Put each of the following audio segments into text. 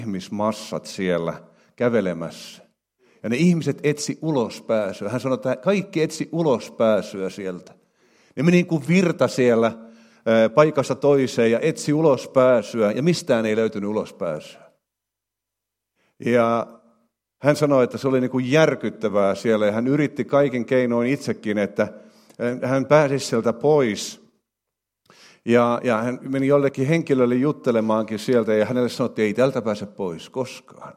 ihmismassat siellä kävelemässä. Ja ne ihmiset etsi ulospääsyä. Hän sanoi, että kaikki etsi ulospääsyä sieltä. Ne meni niin kuin virta siellä paikasta toiseen ja etsi ulospääsyä. Ja mistään ei löytynyt ulospääsyä. Ja hän sanoi, että se oli niin kuin järkyttävää siellä. Ja hän yritti kaikin keinoin itsekin, että hän pääsisi sieltä pois. Ja hän meni jollekin henkilölle juttelemaankin sieltä ja hänelle sanottiin, että ei tältä pääse pois koskaan.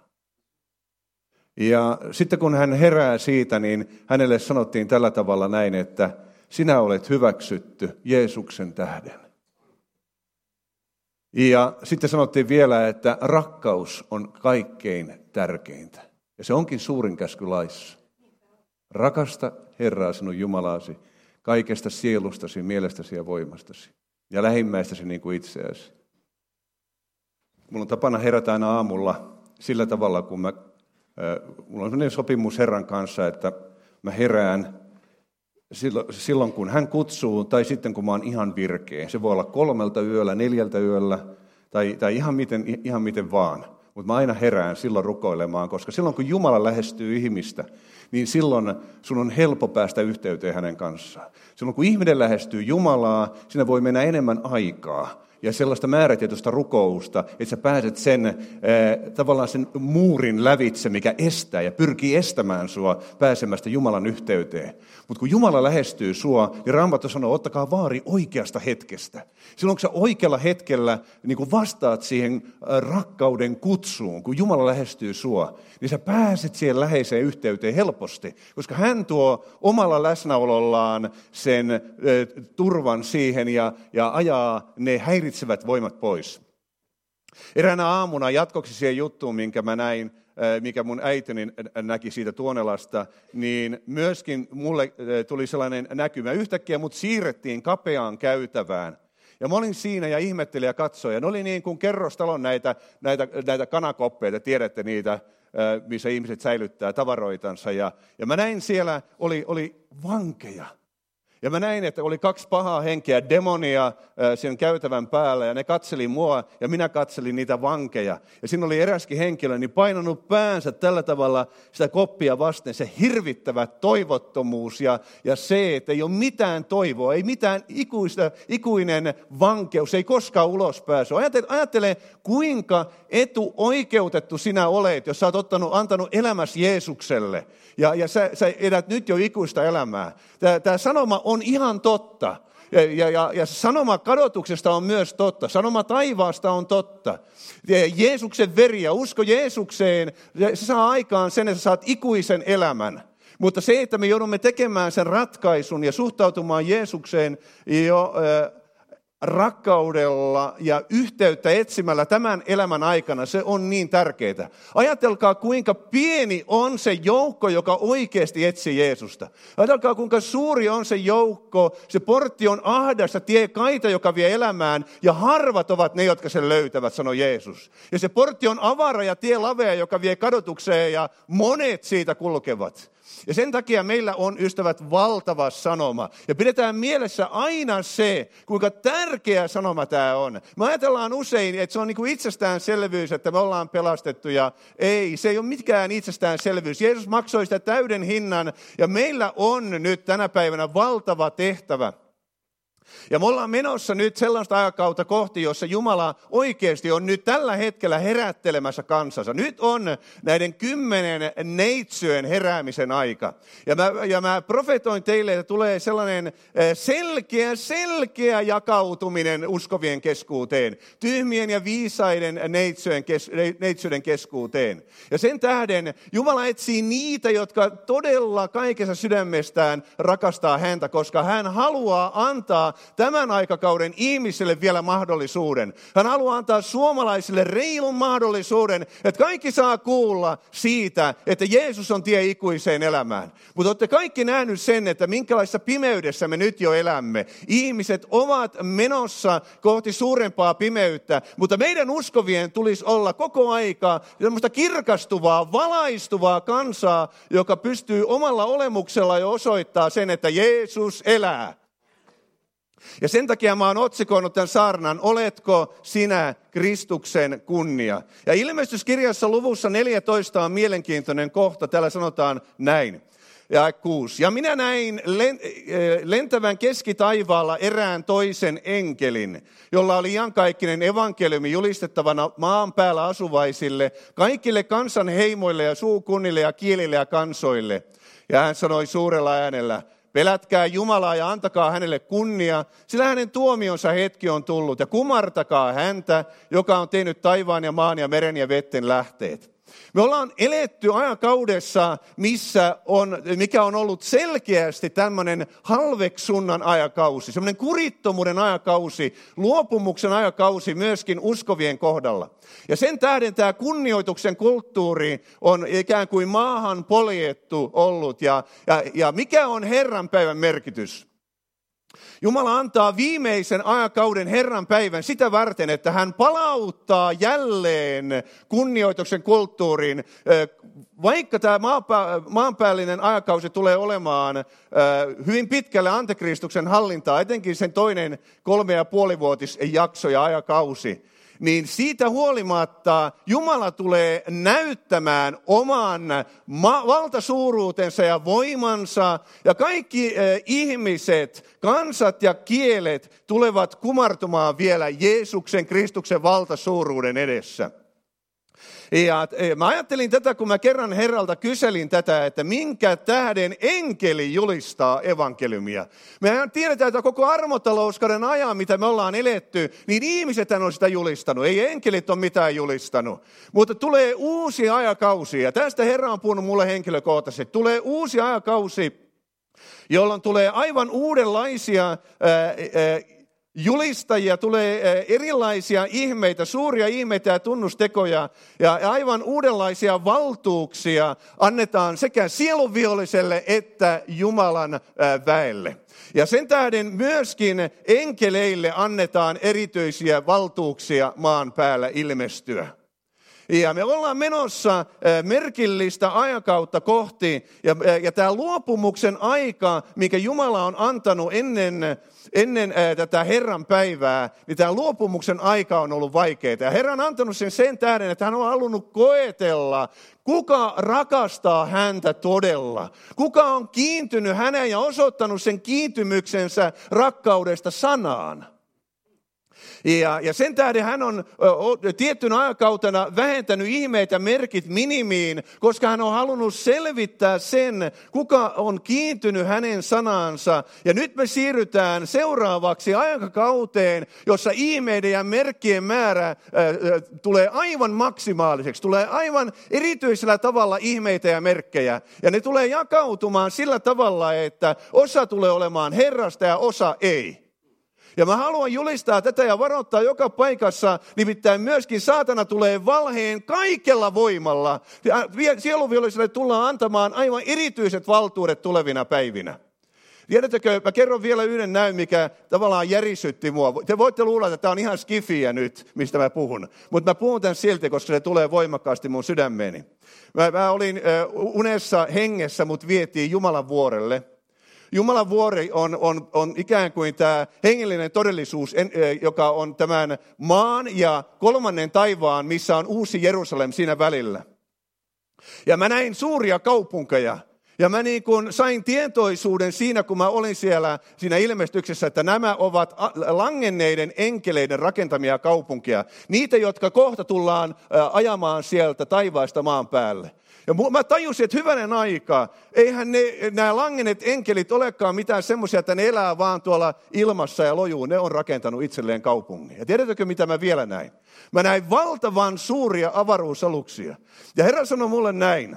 Ja sitten kun hän herää siitä, niin hänelle sanottiin tällä tavalla näin, että sinä olet hyväksytty Jeesuksen tähden. Ja sitten sanottiin vielä, että rakkaus on kaikkein tärkeintä. Ja se onkin suurin käsky laissa. Rakasta Herraa sinun Jumalasi kaikesta sielustasi, mielestäsi ja voimastasi. Ja lähimmäistäsi niin kuin itseäsi. Mulla on tapana herätä aina aamulla sillä tavalla, kun mulla on sellainen sopimus Herran kanssa, että mä herään silloin, kun hän kutsuu, tai sitten kun mä oon ihan virkeä. Se voi olla 3 yöllä, 4 yöllä, tai ihan miten vaan. Mutta mä aina herään silloin rukoilemaan, koska silloin kun Jumala lähestyy ihmistä, niin silloin sun on helppo päästä yhteyteen hänen kanssaan. Silloin kun ihminen lähestyy Jumalaa, siinä voi mennä enemmän aikaa. Ja sellaista määrätietoista rukousta, että sä pääset tavallaan sen muurin lävitse, mikä estää ja pyrkii estämään sua pääsemästä Jumalan yhteyteen. Mutta kun Jumala lähestyy sua, niin Raamattu sanoo, ottakaa vaari oikeasta hetkestä. Silloin kun sä oikealla hetkellä niin kun vastaat siihen rakkauden kutsuun, kun Jumala lähestyy sua, niin sä pääset siihen läheiseen yhteyteen helposti. Koska hän tuo omalla läsnäolollaan sen turvan siihen ja ajaa ne häiritsevät voimat pois. Eräänä aamuna jatkoksi siihen juttuun, minkä mä näin, mikä mun äitini näki siitä Tuonelasta, niin myöskin mulle tuli sellainen näkymä. Yhtäkkiä mut siirrettiin kapeaan käytävään. Ja mä olin siinä ja ihmettelin ja katsoin. Ja ne oli niin kuin kerrostalon näitä kanakoppeita, tiedätte niitä, missä ihmiset säilyttää tavaroitansa. Ja mä näin siellä oli vankeja. Ja mä näin, että oli 2 pahaa henkeä, demonia sen käytävän päällä, ja ne katseli mua, ja minä katselin niitä vankeja. Ja siinä oli eräskin henkilö, niin painanut päänsä tällä tavalla sitä koppia vasten, se hirvittävä toivottomuus, ja se, että ei ole mitään toivoa, ei mitään ikuinen vankeus, ei koskaan ulospääsy. Ajattele, kuinka etuoikeutettu sinä olet, jos sä oot antanut elämäsi Jeesukselle, ja sä elät nyt jo ikuista elämää. Tämä sanoma on ihan totta. Ja sanoma kadotuksesta on myös totta. Sanoma taivaasta on totta. Jeesuksen veri ja usko Jeesukseen, se saa aikaan sen, että sä saat ikuisen elämän. Mutta se, että me joudumme tekemään sen ratkaisun ja suhtautumaan Jeesukseen jo rakkaudella ja yhteyttä etsimällä tämän elämän aikana, se on niin tärkeää. Ajatelkaa, kuinka pieni on se joukko, joka oikeasti etsii Jeesusta. Ajatelkaa, kuinka suuri on se joukko. Se portti on ahdas ja tie kaita, joka vie elämään, ja harvat ovat ne, jotka sen löytävät, sanoi Jeesus. Ja se portti on avara ja tie lavea, joka vie kadotukseen, ja monet siitä kulkevat. Ja sen takia meillä on, ystävät, valtava sanoma. Ja pidetään mielessä aina se, kuinka tärkeä sanoma tämä on. Me ajatellaan usein, että se on niin kuin itsestäänselvyys, että me ollaan pelastettuja. Ei, se ei ole mikään itsestäänselvyys. Jeesus maksoi sitä täyden hinnan, ja meillä on nyt tänä päivänä valtava tehtävä. Ja me ollaan menossa nyt sellaista aikakautta kohti, jossa Jumala oikeasti on nyt tällä hetkellä herättelemässä kansansa. Nyt on näiden 10 neitsyön heräämisen aika. Ja mä profetoin teille, että tulee sellainen selkeä jakautuminen uskovien keskuuteen. Tyhmien ja viisaiden neitsyöiden keskuuteen. Ja sen tähden Jumala etsii niitä, jotka todella kaikessa sydämestään rakastaa häntä, koska hän haluaa antaa tämän aikakauden ihmisille vielä mahdollisuuden. Hän haluaa antaa suomalaisille reilun mahdollisuuden, että kaikki saa kuulla siitä, että Jeesus on tie ikuiseen elämään. Mutta olette kaikki nähnyt sen, että minkälaisessa pimeydessä me nyt jo elämme. Ihmiset ovat menossa kohti suurempaa pimeyttä, mutta meidän uskovien tulisi olla koko aika semmoista kirkastuvaa, valaistuvaa kansaa, joka pystyy omalla olemuksella jo osoittaa sen, että Jeesus elää. Ja sen takia mä oon otsikoinut tämän saarnan, oletko sinä Kristuksen kunnia? Ja Ilmestyskirjassa luvussa 14 on mielenkiintoinen kohta, täällä sanotaan näin. Ja 6. Ja minä näin lentävän keskitaivaalla erään toisen enkelin, jolla oli iankaikkinen evankeliumi julistettavana maan päällä asuvaisille, kaikille kansanheimoille ja suukunnille ja kielille ja kansoille. Ja hän sanoi suurella äänellä, pelätkää Jumalaa ja antakaa hänelle kunnia, sillä hänen tuomionsa hetki on tullut. Ja kumartakaa häntä, joka on tehnyt taivaan ja maan ja meren ja vetten lähteet. Me ollaan eletty ajakaudessa, mikä on ollut selkeästi tämmöinen halveksunnan ajakausi, semmoinen kurittomuuden ajakausi, luopumuksen ajakausi myöskin uskovien kohdalla. Ja sen tähden tämä kunnioituksen kulttuuri on ikään kuin maahan poljettu ollut. Ja mikä on Herran päivän merkitys? Jumala antaa viimeisen ajakauden Herran päivän sitä varten, että hän palauttaa jälleen kunnioituksen kulttuuriin. Vaikka tämä maanpäällinen ajakausi tulee olemaan hyvin pitkälle antikristuksen hallintaa, etenkin sen toinen 3,5-vuotisjakso ja ajakausi, niin siitä huolimatta Jumala tulee näyttämään oman valtasuuruutensa ja voimansa, ja kaikki ihmiset, kansat ja kielet tulevat kumartumaan vielä Jeesuksen, Kristuksen valtasuuruuden edessä. Ja mä ajattelin tätä, kun mä kerran Herralta kyselin tätä, että minkä tähden enkeli julistaa evankeliumia. Me tiedetään, että koko armotalouskauden ajan, mitä me ollaan eletty, niin ihmiset on sitä julistanut. Ei enkelit ole mitään julistanut. Mutta tulee uusi ajakausi, ja tästä Herra on puhunut mulle henkilökohtaisesti. Tulee uusi ajakausi, jolloin tulee aivan uudenlaisia julistajia, tulee erilaisia ihmeitä, suuria ihmeitä ja tunnustekoja, ja aivan uudenlaisia valtuuksia annetaan sekä sielunviholliselle että Jumalan väelle. Ja sen tähden myöskin enkeleille annetaan erityisiä valtuuksia maan päällä ilmestyä. Ja me ollaan menossa merkillistä aikakautta kohti, ja tämä luopumuksen aika, mikä Jumala on antanut ennen tätä Herran päivää, niin tämä luopumuksen aika on ollut vaikeaa. Ja Herra on antanut sen tähden, että hän on halunnut koetella, kuka rakastaa häntä todella. Kuka on kiintynyt häneen ja osoittanut sen kiintymyksensä rakkaudesta sanaan. Ja sen tähden hän on tiettynä aikakautena vähentänyt ihmeet ja merkit minimiin, koska hän on halunnut selvittää sen, kuka on kiintynyt hänen sanansa. Ja nyt me siirrytään seuraavaksi aikakauteen, jossa ihmeiden ja merkkien määrä tulee aivan maksimaaliseksi. Tulee aivan erityisellä tavalla ihmeitä ja merkkejä. Ja ne tulee jakautumaan sillä tavalla, että osa tulee olemaan Herrasta ja osa ei. Ja mä haluan julistaa tätä ja varoittaa joka paikassa, nimittäin myöskin saatana tulee valheen kaikella voimalla. Sielunviholliselle tullaan antamaan aivan erityiset valtuudet tulevina päivinä. Tiedättekö, mä kerron vielä yhden näyn, mikä tavallaan järisytti mua. Te voitte luulla, että tämä on ihan skifiä nyt, mistä mä puhun. Mutta mä puhun tämän silti, koska se tulee voimakkaasti mun sydämeeni. Mä olin unessa hengessä, mut vietiin Jumalan vuorelle. Jumalan vuori on ikään kuin tämä hengellinen todellisuus, joka on tämän maan ja kolmannen taivaan, missä on uusi Jerusalem siinä välillä. Ja mä näin suuria kaupunkeja. Ja mä niin kuin sain tietoisuuden siinä, kun mä olin siinä ilmestyksessä, että nämä ovat langenneiden enkeleiden rakentamia kaupunkia. Niitä, jotka kohta tullaan ajamaan sieltä taivaasta maan päälle. Ja mä tajusin, että hyvänen aika, eihän nämä langenneet enkelit olekaan mitään semmoisia, että ne elää vaan tuolla ilmassa ja lojuu. Ne on rakentanut itselleen kaupungin. Ja tiedätkö, mitä mä vielä näin? Mä näin valtavan suuria avaruusaluksia. Ja Herra sanoi mulle näin.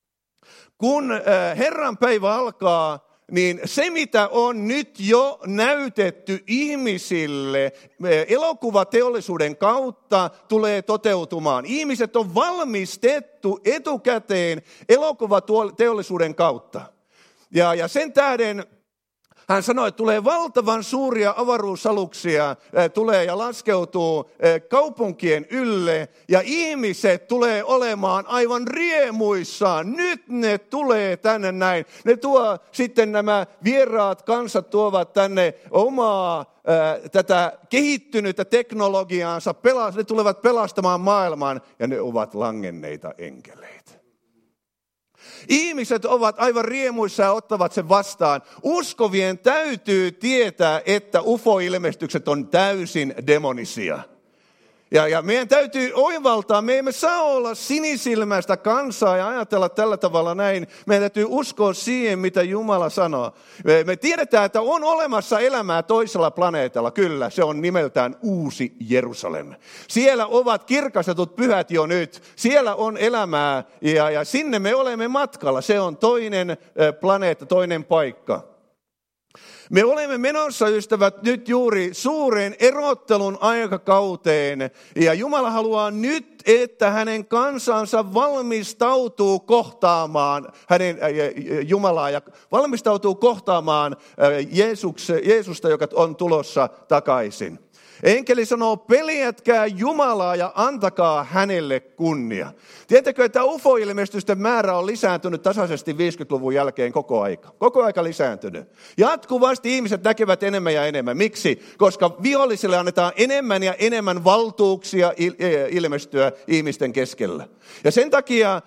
Kun Herran päivä alkaa, niin se mitä on nyt jo näytetty ihmisille elokuvateollisuuden kautta tulee toteutumaan. Ihmiset on valmistettu etukäteen elokuvateollisuuden kautta. Ja sen tähden Hän sanoi, että tulee valtavan suuria avaruusaluksia, tulee ja laskeutuu kaupunkien ylle, ja ihmiset tulee olemaan aivan riemuissaan. Nyt ne tulee tänne näin. Ne tuo sitten nämä vieraat kansat tuovat tänne omaa tätä kehittynyttä teknologiaansa, ne tulevat pelastamaan maailman, ja ne ovat langenneita enkeleitä. Ihmiset ovat aivan riemuissa ja ottavat sen vastaan. Uskovien täytyy tietää, että UFO-ilmestykset on täysin demonisia. Ja meidän täytyy oivaltaa, me emme saa olla sinisilmäistä kansaa ja ajatella tällä tavalla näin. Meidän täytyy uskoa siihen, mitä Jumala sanoo. Me tiedetään, että on olemassa elämää toisella planeetalla. Kyllä, se on nimeltään Uusi Jerusalem. Siellä ovat kirkastetut pyhät jo nyt. Siellä on elämää ja sinne me olemme matkalla. Se on toinen planeetta, toinen paikka. Me olemme menossa, ystävät, nyt juuri suuren erottelun aikakauteen. Ja Jumala haluaa nyt, että hänen kansansa valmistautuu kohtaamaan Jumalaa ja valmistautuu kohtaamaan Jeesusta, joka on tulossa takaisin. Enkeli sanoo, peljätkää Jumalaa ja antakaa hänelle kunnia. Tiedättekö, että UFO-ilmestysten määrä on lisääntynyt tasaisesti 50-luvun jälkeen koko aika. Koko aika lisääntynyt. Jatkuvasti ihmiset näkevät enemmän ja enemmän. Miksi? Koska vihollisille annetaan enemmän ja enemmän valtuuksia ilmestyä ihmisten keskellä. Ja sen takia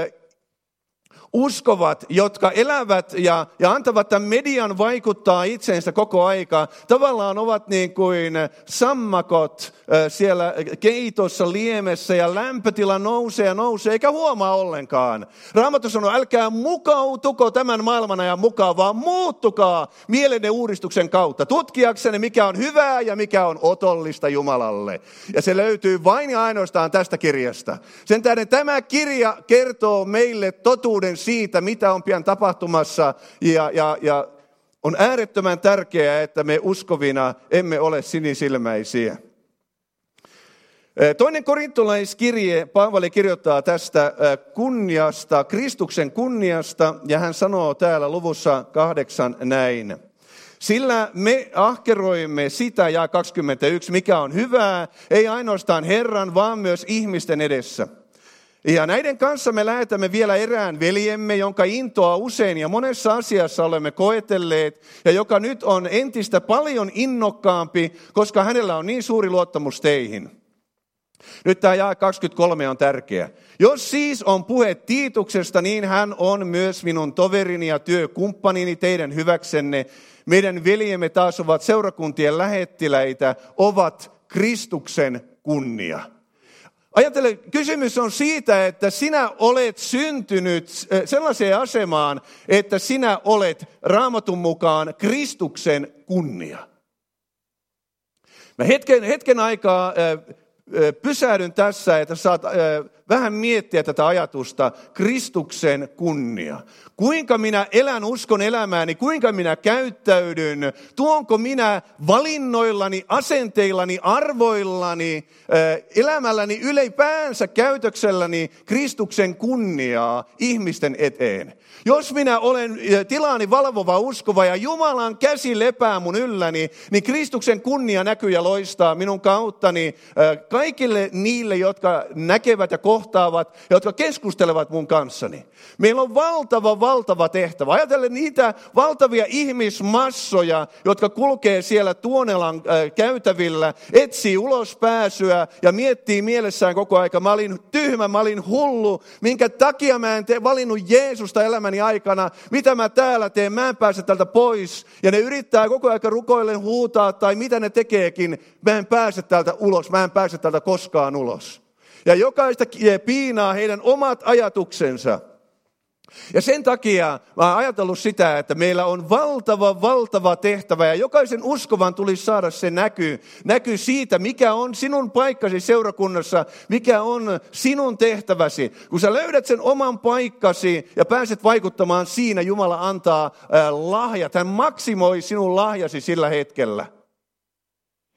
uskovat, jotka elävät ja antavat tämän median vaikuttaa itseensä koko aika, tavallaan ovat niin kuin sammakot siellä keitossa liemessä ja lämpötila nousee ja nousee, eikä huomaa ollenkaan. Raamattu sanoo, älkää mukautuko tämän maailmanajan mukaan, vaan muuttukaa mielenne uudistuksen kautta, tutkiaksenne mikä on hyvää ja mikä on otollista Jumalalle. Ja se löytyy vain ja ainoastaan tästä kirjasta. Sen tähden tämä kirja kertoo meille totuuden siitä, mitä on pian tapahtumassa, ja on äärettömän tärkeää, että me uskovina emme ole sinisilmäisiä. Toinen korintolaiskirje, Paavali kirjoittaa tästä kunniasta, Kristuksen kunniasta, ja hän sanoo täällä luvussa 8 näin. Sillä me ahkeroimme sitä, ja 21, mikä on hyvää, ei ainoastaan Herran, vaan myös ihmisten edessä. Ja näiden kanssa me lähetämme vielä erään veljemme, jonka intoa usein ja monessa asiassa olemme koetelleet, ja joka nyt on entistä paljon innokkaampi, koska hänellä on niin suuri luottamus teihin. Nyt tämä jae 23 on tärkeä. Jos siis on puhe Tiituksesta, niin hän on myös minun toverini ja työkumppanini teidän hyväksenne. Meidän veljemme taas ovat seurakuntien lähettiläitä, ovat Kristuksen kunnia. Ajattele, kysymys on siitä, että sinä olet syntynyt sellaiseen asemaan, että sinä olet Raamatun mukaan Kristuksen kunnia. Mä hetken aikaa pysähdyn tässä, että saat vähän miettiä tätä ajatusta, Kristuksen kunnia. Kuinka minä elän uskon elämääni, kuinka minä käyttäydyn, tuonko minä valinnoillani, asenteillani, arvoillani, elämälläni ylipäänsä käytökselläni Kristuksen kunniaa ihmisten eteen. Jos minä olen tilaani valvova uskova ja Jumalan käsi lepää mun ylläni, niin Kristuksen kunnia näkyy ja loistaa minun kauttani kaikille niille, jotka näkevät ja kohtaavat, jotka keskustelevat mun kanssani. Meillä on valtava tehtävä. Ajatellen niitä valtavia ihmismassoja, jotka kulkee siellä Tuonelan käytävillä, etsii ulospääsyä ja miettii mielessään koko aika. Mä olin tyhmä, mä olin hullu, minkä takia mä en valinnut Jeesusta elämäni aikana. Mitä mä täällä teen, mä en pääse tältä pois. Ja ne yrittää koko aika rukoillen huutaa tai mitä ne tekeekin. Mä en pääse täältä ulos, mä en pääse täältä koskaan ulos. Ja jokaista piinaa heidän omat ajatuksensa. Ja sen takia mä oon ajatellut sitä, että meillä on valtava tehtävä ja jokaisen uskovan tulisi saada se näky siitä, mikä on sinun paikkasi seurakunnassa, mikä on sinun tehtäväsi. Kun sä löydät sen oman paikkasi ja pääset vaikuttamaan siinä, Jumala antaa lahjat, hän maksimoi sinun lahjasi sillä hetkellä.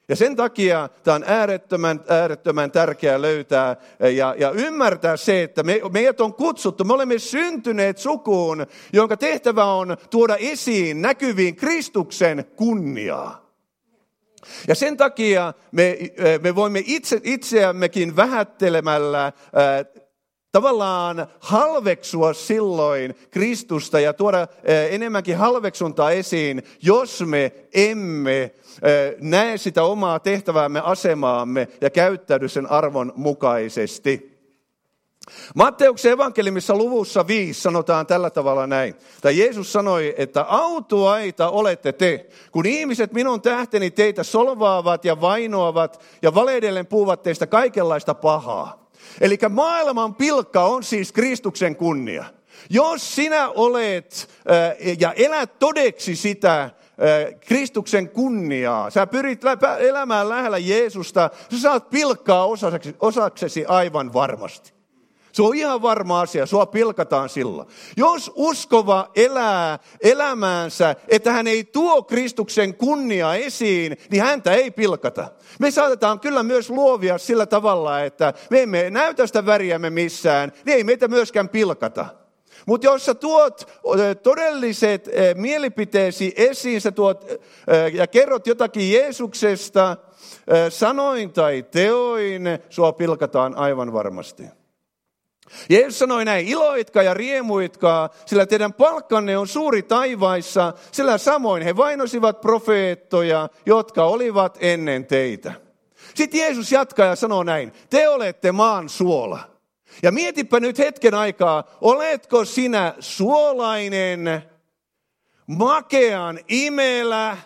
Ja sen takia tämä on äärettömän tärkeää löytää ja ymmärtää se, että meidät on kutsuttu, me olemme syntyneet sukuun, jonka tehtävä on tuoda esiin näkyviin Kristuksen kunniaa. Ja sen takia me voimme itseämmekin vähättelemällä tavallaan halveksua silloin Kristusta ja tuoda enemmänkin halveksuntaa esiin, jos me emme näe sitä omaa tehtäväämme, asemaamme ja käyttäydy sen arvon mukaisesti. Matteuksen evankeliumissa luvussa 5 sanotaan tällä tavalla näin. Tai Jeesus sanoi, että autuaita olette te, kun ihmiset minun tähteni teitä solvaavat ja vainoavat ja valehdellen puhuvat teistä kaikenlaista pahaa. Eli maailman pilkka on siis Kristuksen kunnia. Jos sinä olet ja elät todeksi sitä Kristuksen kunniaa, sä pyrit elämään lähellä Jeesusta, sä saat pilkkaa osaksesi aivan varmasti. Se on ihan varma asia, sua pilkataan sillä. Jos uskova elää elämäänsä, että hän ei tuo Kristuksen kunniaa esiin, niin häntä ei pilkata. Me saatetaan kyllä myös luovia sillä tavalla, että me emme näytä sitä väriämme missään, niin ei meitä myöskään pilkata. Mutta jos sä tuot todelliset mielipiteesi esiin, sä tuot ja kerrot jotakin Jeesuksesta, sanoin tai teoin, sua pilkataan aivan varmasti. Jeesus sanoi näin, iloitkaa ja riemuitkaa, sillä teidän palkkanne on suuri taivaissa, sillä samoin he vainosivat profeettoja, jotka olivat ennen teitä. Sitten Jeesus jatkaa ja sanoo näin, te olette maan suola. Ja mietipä nyt hetken aikaa, oletko sinä suolainen, makean imelä,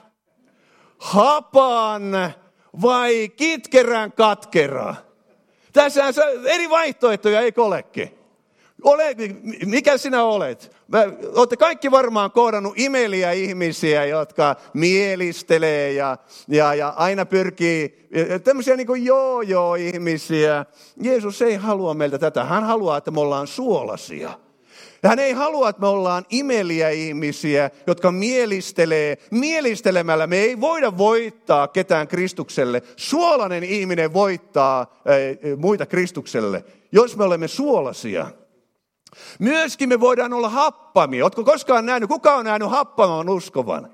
hapan vai kitkerän katkera? Tässä on eri vaihtoehtoja, eikö olekin? Mikä sinä olet? Olette kaikki varmaan kohdannut imeliä ihmisiä, jotka mielistelee ja aina pyrkii, tämmöisiä niin kuin ihmisiä. Jeesus ei halua meiltä tätä. Hän haluaa, että me ollaan suolaisia. Hän ei halua, että me ollaan imeliä ihmisiä, jotka mielistelee. Mielistelemällä me ei voida voittaa ketään Kristukselle. Suolainen ihminen voittaa muita Kristukselle, jos me olemme suolaisia. Myöskin me voidaan olla happamia. Oletko koskaan nähnyt, kuka on nähnyt happaman uskovan?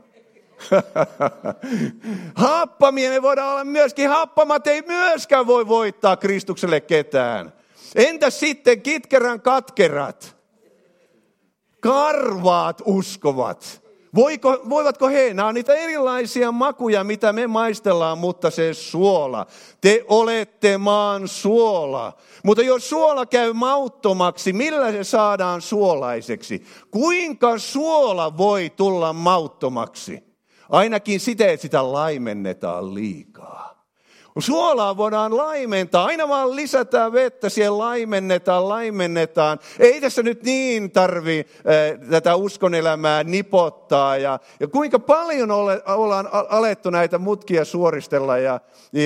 Happamia me voidaan olla myöskin. Happamat ei myöskään voi voittaa Kristukselle ketään. Entäs sitten kitkerän katkerat? Karvaat uskovat. Voivatko he? Nämä on niitä erilaisia makuja, mitä me maistellaan, mutta se suola. Te olette maan suola. Mutta jos suola käy mauttomaksi, millä se saadaan suolaiseksi? Kuinka suola voi tulla mauttomaksi? Ainakin siten, että sitä laimennetaan liikaa. Suolaa voidaan laimentaa, aina vaan lisätään vettä, siellä laimennetaan. Ei tässä nyt niin tarvi tätä uskonelämää nipottaa ja kuinka paljon ollaan alettu näitä mutkia suoristella ja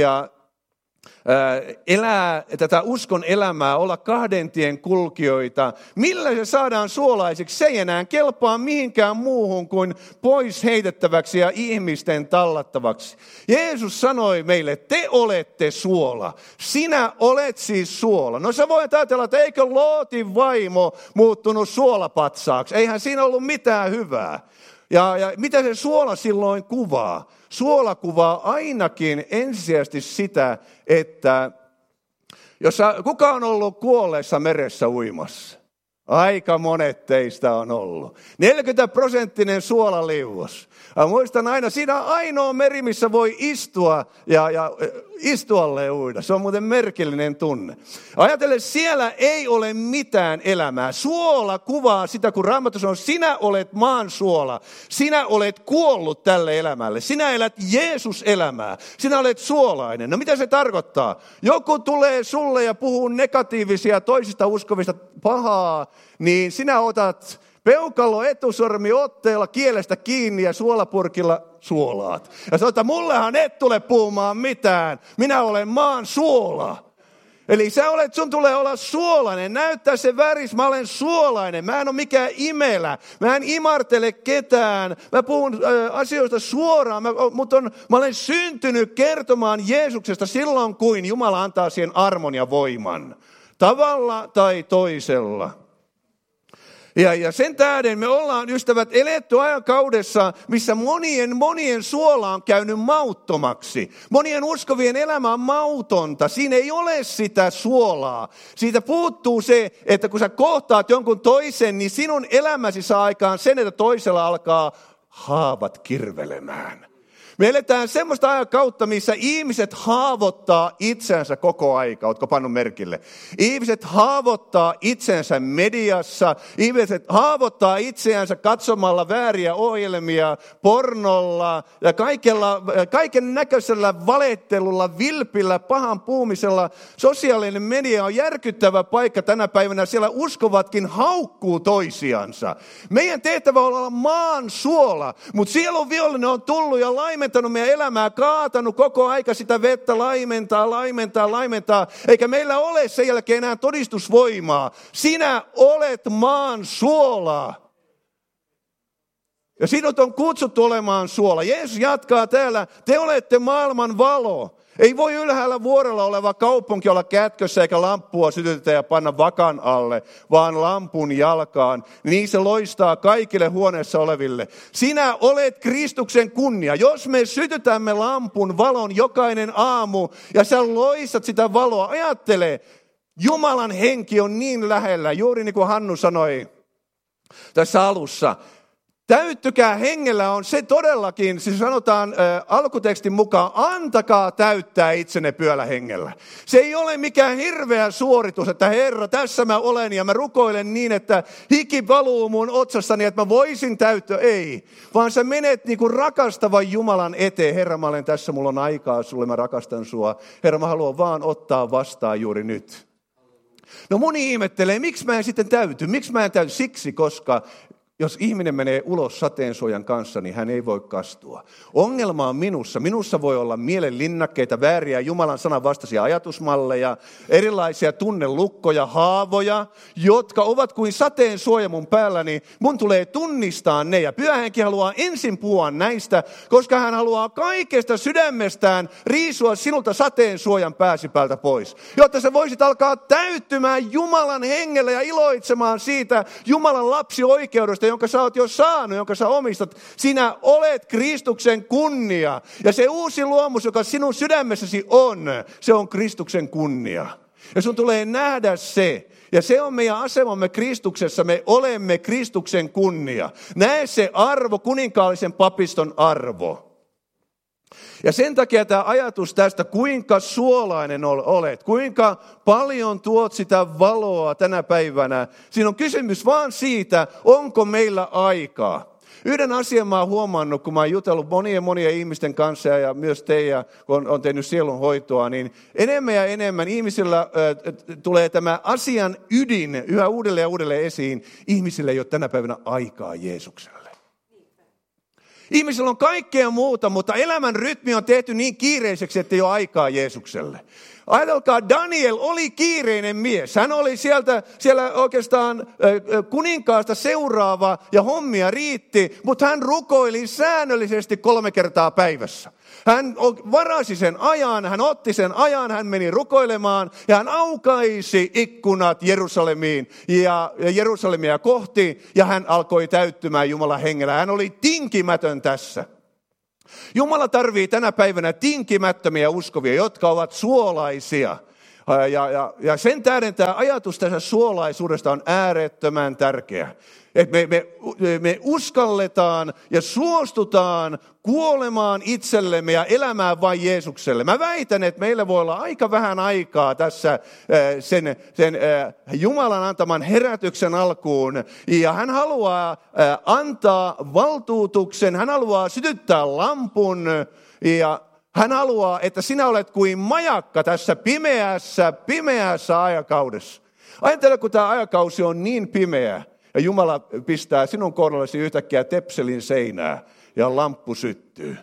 elää tätä uskon elämää, olla kahden tien kulkijoita. Millä se saadaan suolaiseksi? Se ei enää kelpaa mihinkään muuhun kuin pois heitettäväksi ja ihmisten tallattavaksi. Jeesus sanoi meille, te olette suola. Sinä olet siis suola. No sä voit ajatella, että eikö Lootin vaimo muuttunut suolapatsaaksi? Eihän siinä ollut mitään hyvää. Ja mitä se suola silloin kuvaa? Suola kuvaa ainakin ensisijaisesti sitä, että kuka on ollut kuolleessa meressä uimassa? Aika monet teistä on ollut. 40% suolaliuos. Muistan aina, siinä on ainoa meri, missä voi istua ja istualle uida. Se on muuten merkillinen tunne. Ajatelle, siellä ei ole mitään elämää. Suola kuvaa sitä, kun Raamattu sanoo, sinä olet maan suola. Sinä olet kuollut tälle elämälle. Sinä elät Jeesus-elämää. Sinä olet suolainen. No mitä se tarkoittaa? Joku tulee sulle ja puhuu negatiivisia toisista uskovista pahaa, niin sinä otat peukalo etusormi otteella kielestä kiinni ja suolapurkilla suolaat. Ja sanotaan, mullehan et tule puhumaan mitään. Minä olen maan suola. Eli sun tulee olla suolainen, näyttää se väris, mä olen suolainen, mä en ole mikään imelä, mä en imartele ketään, mä puhun asioista suoraan, mä olen syntynyt kertomaan Jeesuksesta silloin, kuin Jumala antaa siihen armon ja voiman, tavalla tai toisella. Ja sen tähden me ollaan, ystävät, eletty ajankaudessa, missä monien suola on käynyt mauttomaksi. Monien uskovien elämä on mautonta. Siinä ei ole sitä suolaa. Siitä puuttuu se, että kun sä kohtaat jonkun toisen, niin sinun elämäsi saa aikaan sen, että toisella alkaa haavat kirvelemään. Me eletään semmoista ajankautta, missä ihmiset haavoittaa itsensä koko aika. Ootko pannut merkille? Ihmiset haavoittaa itsensä mediassa. Ihmiset haavoittaa itseänsä katsomalla vääriä ohjelmia, pornolla ja kaiken näköisellä valettelulla, vilpillä, pahan puhumisella. Sosiaalinen media on järkyttävä paikka tänä päivänä. Siellä uskovatkin haukkuu toisiansa. Meidän tehtävä on olla maan suola, mutta sielun vihollinen on tullut ja laimentanut meidän elämää, kaatanut koko aika sitä vettä, laimentaa, eikä meillä ole sen jälkeen enää todistusvoimaa. Sinä olet maan suolaa. Ja sinut on kutsuttu olemaan suola. Jeesus jatkaa täällä, te olette maailman valo. Ei voi ylhäällä vuorella oleva kaupunki olla kätkössä eikä lamppua sytytetä ja panna vakan alle, vaan lampun jalkaan. Niin se loistaa kaikille huoneessa oleville. Sinä olet Kristuksen kunnia. Jos me sytytämme lampun valon jokainen aamu ja sä loistat sitä valoa, ajattele, Jumalan henki on niin lähellä. Juuri niin kuin Hannu sanoi tässä alussa. Täyttykää hengellä on se todellakin, siis sanotaan alkutekstin mukaan, antakaa täyttää itsenne pyöllä hengellä. Se ei ole mikään hirveä suoritus, että Herra, tässä mä olen ja mä rukoilen niin, että hiki valuu mun otsastani, että mä voisin täyttää. Ei, vaan sä menet niin kuin rakastavan Jumalan eteen. Herra, mä olen tässä, mulla on aikaa sulle, mä rakastan sua. Herra, mä haluan vaan ottaa vastaan juuri nyt. No moni ihmettelee, miksi mä en sitten täyty? Miksi mä en täyty? Siksi, koska jos ihminen menee ulos sateensuojan kanssa, niin hän ei voi kastua. Ongelma on minussa. Minussa voi olla mielenlinnakkeita, vääriä Jumalan sanan vastaisia ajatusmalleja, erilaisia tunnelukkoja, haavoja, jotka ovat kuin sateensuoja mun päälläni. Mun tulee tunnistaa ne. Ja Pyhä Henki haluaa ensin puhua näistä, koska hän haluaa kaikesta sydämestään riisua sinulta sateensuojan pääsipäältä pois. Jotta sä voisit alkaa täyttymään Jumalan hengellä ja iloitsemaan siitä Jumalan lapsioikeudesta, jonka sä oot jo saanut, jonka sä omistat. Sinä olet Kristuksen kunnia. Ja se uusi luomus, joka sinun sydämessäsi on, se on Kristuksen kunnia. Ja sun tulee nähdä se. Ja se on meidän asemamme Kristuksessa. Me olemme Kristuksen kunnia. Näe se arvo, kuninkaallisen papiston arvo. Ja sen takia tämä ajatus tästä, kuinka suolainen olet, kuinka paljon tuot sitä valoa tänä päivänä. Siinä on kysymys vaan siitä, onko meillä aikaa. Yhden asian mä oon huomannut, kun mä oon jutellut monien ihmisten kanssa ja myös teidän, kun on tehnyt sielunhoitoa, niin enemmän ja enemmän ihmisillä tulee tämä asian ydin yhä uudelleen esiin. Ihmisillä ei ole tänä päivänä aikaa Jeesukselle. Ihmisillä on kaikkea muuta, mutta elämän rytmi on tehty niin kiireiseksi, että ei ole aikaa Jeesukselle. Ajatelkaa, Daniel oli kiireinen mies. Hän oli siellä oikeastaan kuninkaasta seuraava ja hommia riitti, mutta hän rukoili säännöllisesti 3 kertaa päivässä. Hän varasi sen ajan, hän otti sen ajan, hän meni rukoilemaan ja hän aukaisi ikkunat Jerusalemiin ja Jerusalemia kohti ja hän alkoi täyttymään Jumalan hengellä. Hän oli tinkimätön tässä. Jumala tarvitsee tänä päivänä tinkimättömiä uskovia, jotka ovat suolaisia. Ja sen tähden tämä ajatus tässä suolaisuudesta on äärettömän tärkeä. Että me uskalletaan ja suostutaan kuolemaan itsellemme ja elämään vain Jeesukselle. Mä väitän, että meillä voi olla aika vähän aikaa tässä sen Jumalan antaman herätyksen alkuun. Ja hän haluaa antaa valtuutuksen, hän haluaa sytyttää lampun ja hän haluaa, että sinä olet kuin majakka tässä pimeässä aikakaudessa. Ajattele, kun tämä aikakausi on niin pimeä. Ja Jumala pistää sinun kohdallesi yhtäkkiä tepselin seinää ja lamppu syttyy.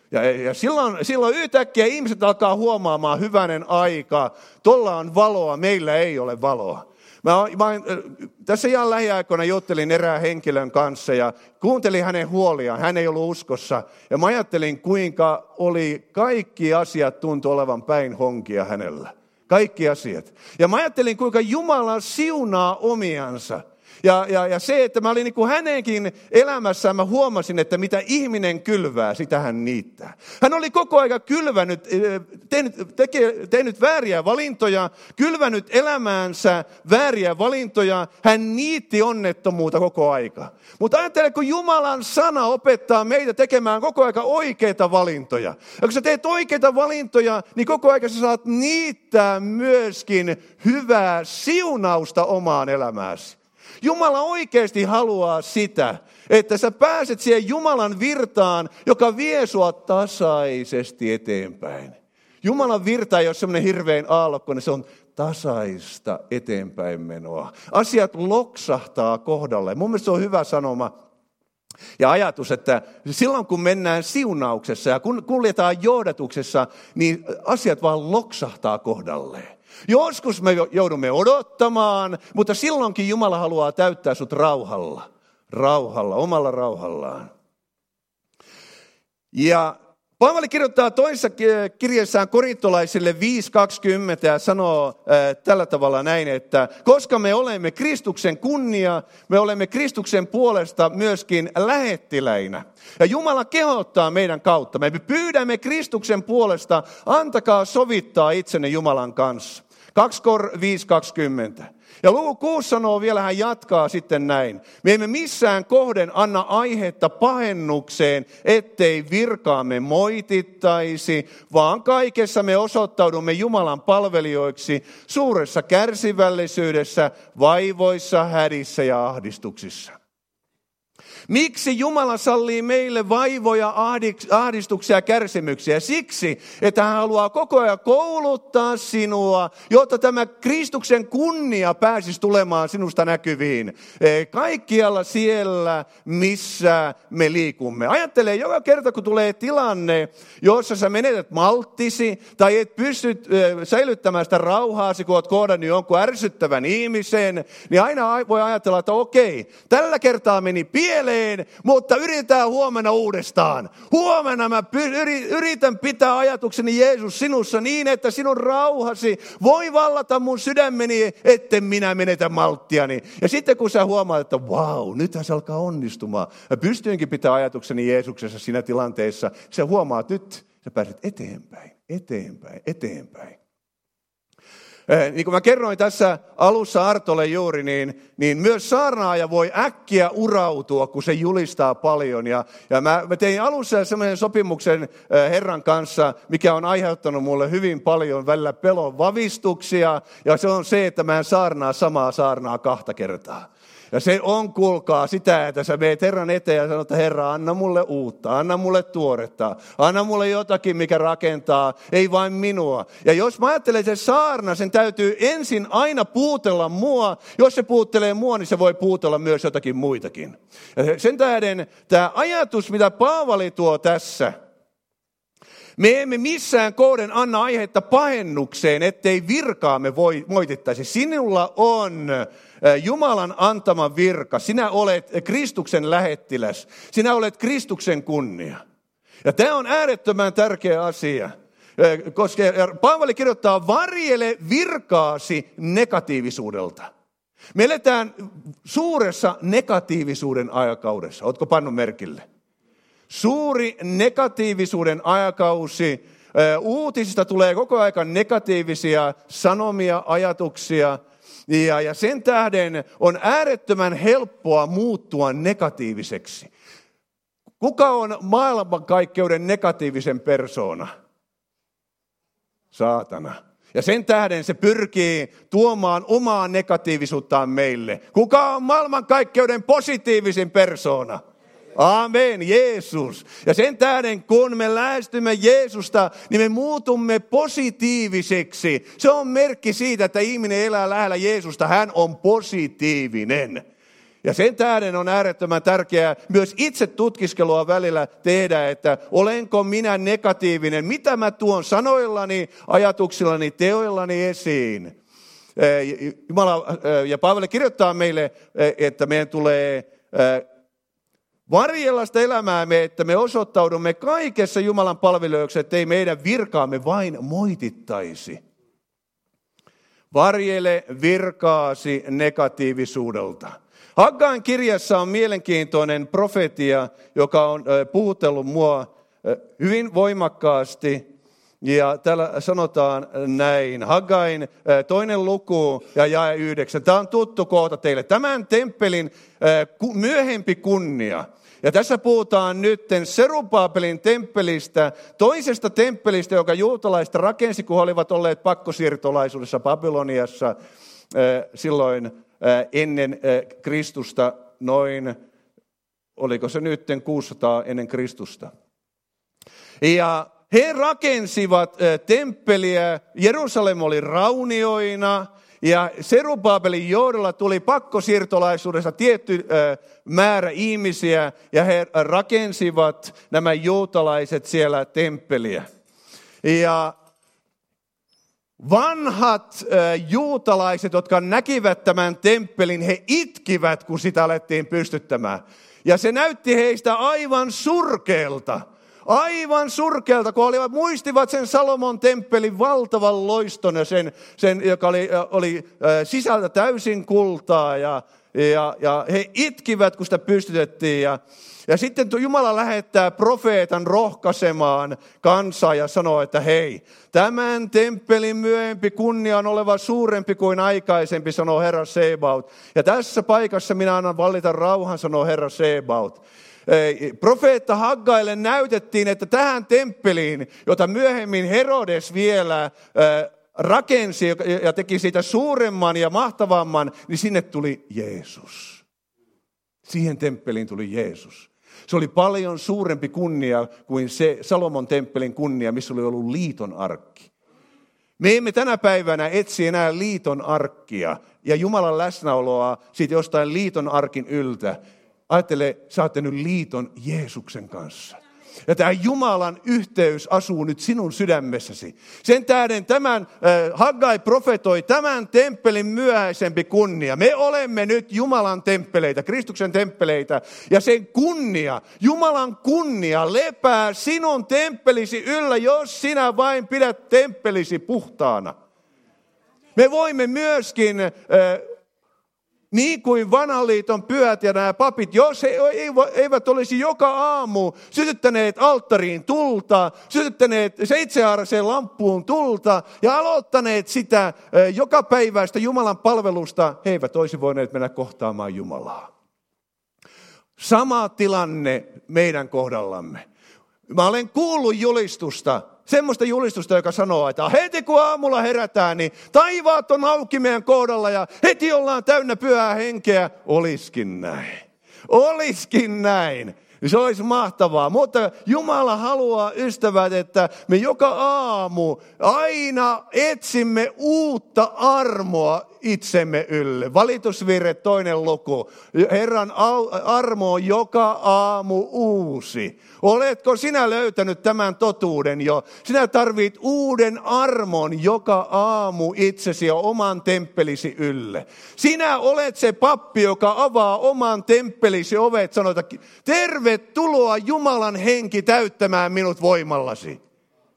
Ja silloin yhtäkkiä ihmiset alkaa huomaamaan, hyvänen aika, tuolla on valoa, meillä ei ole valoa. Tässä ihan lähiaikoina juttelin erään henkilön kanssa ja kuuntelin hänen huoliaan. Hän ei ollut uskossa. Ja mä ajattelin, kuinka kaikki asiat tuntui olevan päin honkia hänellä. Kaikki asiat. Ja mä ajattelin, kuinka Jumala siunaa omiansa. Ja se, että mä olin niin kuin hänenkin elämässään, mä huomasin, että mitä ihminen kylvää, sitä hän niittää. Hän oli koko ajan kylvänyt, tehnyt vääriä valintoja, kylvänyt elämäänsä vääriä valintoja. Hän niitti onnettomuutta koko aika. Mutta ajattele, kun Jumalan sana opettaa meitä tekemään koko ajan oikeita valintoja. Ja kun sä teet oikeita valintoja, niin koko ajan sä saat niittää myöskin hyvää siunausta omaan elämääsi. Jumala oikeasti haluaa sitä, että sä pääset siihen Jumalan virtaan, joka vie sua tasaisesti eteenpäin. Jumalan virta ei ole semmoinen hirveän aallokkoinen, se on tasaista eteenpäin menoa. Asiat loksahtaa kohdalle. Mun mielestä se on hyvä sanoma ja ajatus, että silloin kun mennään siunauksessa ja kun kuljetaan johdatuksessa, niin asiat vaan loksahtaa kohdalleen. Joskus me joudumme odottamaan, mutta silloinkin Jumala haluaa täyttää sut rauhalla, omalla rauhallaan. Ja Paavali kirjoittaa toisessa kirjassaan korintolaisille 5:20 ja sanoo tällä tavalla näin, että koska me olemme Kristuksen kunnia, me olemme Kristuksen puolesta myöskin lähettiläinä. Ja Jumala kehottaa meidän kautta. Me pyydämme Kristuksen puolesta, antakaa sovittaa itsenne Jumalan kanssa. 2 Kor 5:20. Ja luku 6 sanoo vielä, hän jatkaa sitten näin. Me emme missään kohden anna aihetta pahennukseen, ettei virkaamme moitittaisi, vaan kaikessa me osoittaudumme Jumalan palvelijoiksi suuressa kärsivällisyydessä, vaivoissa, hädissä ja ahdistuksissa. Miksi Jumala sallii meille vaivoja, ahdistuksia ja kärsimyksiä? Siksi, että hän haluaa koko ajan kouluttaa sinua, jotta tämä Kristuksen kunnia pääsisi tulemaan sinusta näkyviin. Kaikkialla siellä, missä me liikumme. Ajattele, joka kerta kun tulee tilanne, jossa sä menetät malttisi tai et pysty säilyttämään sitä rauhaasi, kun olet kohdannut jonkun ärsyttävän ihmisen, niin aina voi ajatella, että okei, tällä kertaa meni pieleen, mutta yritetään huomenna uudestaan. Huomenna mä yritän pitää ajatukseni Jeesus sinussa niin, että sinun rauhasi voi vallata mun sydämeni, etten minä menetä malttiani. Ja sitten kun sä huomaat, että vau, nythän se alkaa onnistumaan. Mä pystyinkin pitää ajatukseni Jeesuksessa siinä tilanteessa. Sä huomaat, nyt sä pääset eteenpäin. Niin kuin mä kerroin tässä alussa Artolle juuri, niin myös saarnaaja voi äkkiä urautua, kun se julistaa paljon. Ja mä tein alussa sellaisen sopimuksen Herran kanssa, mikä on aiheuttanut mulle hyvin paljon välillä pelon vavistuksia. Ja se on se, että mä en saarnaa samaa saarnaa 2 kertaa. Ja se on, kuulkaa, sitä, että sä meet Herran eteen ja sanot, että Herra, anna mulle uutta, anna mulle tuoretta, anna mulle jotakin, mikä rakentaa, ei vain minua. Ja jos mä ajattelen se saarna, sen täytyy ensin aina puutella mua. Jos se puuttelee mua, niin se voi puutella myös jotakin muitakin. Ja sen tähden tämä ajatus, mitä Paavali tuo tässä, me emme missään kohden anna aihetta pahennukseen, ettei virkaamme moitittaisi. Sinulla on Jumalan antama virka. Sinä olet Kristuksen lähettiläs. Sinä olet Kristuksen kunnia. Ja tämä on äärettömän tärkeä asia. Koska Paavali kirjoittaa, varjele virkaasi negatiivisuudelta. Me eletään suuressa negatiivisuuden aikakaudessa. Ootko pannut merkille? Suuri negatiivisuuden aikakausi. Uutisista tulee koko ajan negatiivisia sanomia, ajatuksia. Ja sen tähden on äärettömän helppoa muuttua negatiiviseksi. Kuka on maailmankaikkeuden negatiivisen persoona? Saatana. Ja sen tähden se pyrkii tuomaan omaa negatiivisuuttaan meille. Kuka on maailmankaikkeuden positiivisin persoona? Amen, Jeesus. Ja sen tähden, kun me lähestymme Jeesusta, niin me muutumme positiiviseksi. Se on merkki siitä, että ihminen elää lähellä Jeesusta. Hän on positiivinen. Ja sen tähden on äärettömän tärkeää myös itse tutkiskelua välillä tehdä, että olenko minä negatiivinen, mitä mä tuon sanoillani, ajatuksillani, teoillani esiin. Jumala ja Paavali kirjoittaa meille, että meidän tulee varjella sitä elämäämme, että me osoittaudumme kaikessa Jumalan palvelijoiksi, ettei meidän virkaamme vain moitittaisi. Varjele virkaasi negatiivisuudelta. Haggain kirjassa on mielenkiintoinen profetia, joka on puhutellut mua hyvin voimakkaasti. Ja täällä sanotaan näin, Haggain 2. luku ja jae 9. Tämä on tuttu kohta teille. Tämän temppelin myöhempi kunnia. Ja tässä puhutaan nyt Serubabelin temppelistä, toisesta temppelistä, joka juutalaiset rakensi, kun he olivat olleet pakkosiirtolaisuudessa Babyloniassa silloin ennen Kristusta noin, oliko se nyt 600 ennen Kristusta. Ja he rakensivat temppeliä, Jerusalem oli raunioina ja Serubabelin johdolla tuli pakkosiirtolaisuudessa tietty määrä ihmisiä ja he rakensivat nämä juutalaiset siellä temppeliä. Ja vanhat juutalaiset, jotka näkivät tämän temppelin, he itkivät, kun sitä alettiin pystyttämään. Ja se näytti heistä aivan surkealta. Aivan surkealta, kun muistivat sen Salomon temppelin valtavan loiston ja sen joka oli sisältä täysin kultaa ja he itkivät, kun sitä pystytettiin. Ja sitten Jumala lähettää profeetan rohkaisemaan kansaa ja sanoo, että hei, tämän temppelin myöhempi kunnia on oleva suurempi kuin aikaisempi, sanoo Herra Sebaot. Ja tässä paikassa minä annan vallita rauhan, sanoo Herra Sebaot. Profeetta Haggaille näytettiin, että tähän temppeliin, jota myöhemmin Herodes vielä rakensi ja teki siitä suuremman ja mahtavamman, niin sinne tuli Jeesus. Siihen temppeliin tuli Jeesus. Se oli paljon suurempi kunnia kuin se Salomon temppelin kunnia, missä oli ollut liiton arkki. Me emme tänä päivänä etsi enää liiton arkkia ja Jumalan läsnäoloa siitä jostain liiton arkin yltä. Ajattele, sä oot tehnyt liiton Jeesuksen kanssa. Ja tämä Jumalan yhteys asuu nyt sinun sydämessäsi. Sen tähden tämän Haggai profetoi tämän temppelin myöhäisempi kunnia. Me olemme nyt Jumalan temppeleitä, Kristuksen temppeleitä. Ja sen kunnia, Jumalan kunnia lepää sinun temppelisi yllä, jos sinä vain pidät temppelisi puhtaana. Me voimme myöskin niin kuin vanhan liiton pyhät ja nämä papit, jos he eivät olisi joka aamu sytyttäneet alttariin tulta, sytyttäneet seitsemänhaaraiseen lamppuun tulta ja aloittaneet sitä joka päiväistä Jumalan palvelusta, he eivät olisi voineet mennä kohtaamaan Jumalaa. Sama tilanne meidän kohdallamme. Mä olen kuullut julistusta. Semmoista julistusta, joka sanoo, että heti kun aamulla herätään, niin taivaat on auki meidän kohdalla ja heti ollaan täynnä pyhää henkeä. Oliskin näin. Oliskin näin. Se olisi mahtavaa. Mutta Jumala haluaa, ystävät, että me joka aamu aina etsimme uutta armoa itsemme ylle. Valitusvirre 2. luku. Herran armo on joka aamu uusi. Oletko sinä löytänyt tämän totuuden jo? Sinä tarvit uuden armon joka aamu itsesi ja oman temppelisi ylle. Sinä olet se pappi, joka avaa oman temppelisi ovet, sanoo, että tervetuloa Jumalan henki täyttämään minut voimallasi.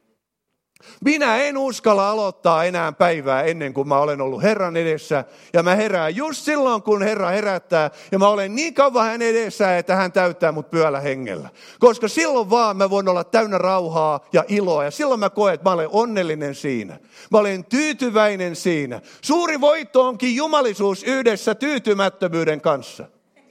Minä en uskalla aloittaa enää päivää ennen kuin mä olen ollut Herran edessä. Ja mä herään just silloin, kun Herra herättää. Ja mä olen niin kauan hänen edessä, että hän täyttää mut pyöllä hengellä. Koska silloin vaan mä voin olla täynnä rauhaa ja iloa. Ja silloin mä koen, että mä olen onnellinen siinä. Mä olen tyytyväinen siinä. Suuri voitto onkin jumalisuus yhdessä tyytymättömyyden kanssa.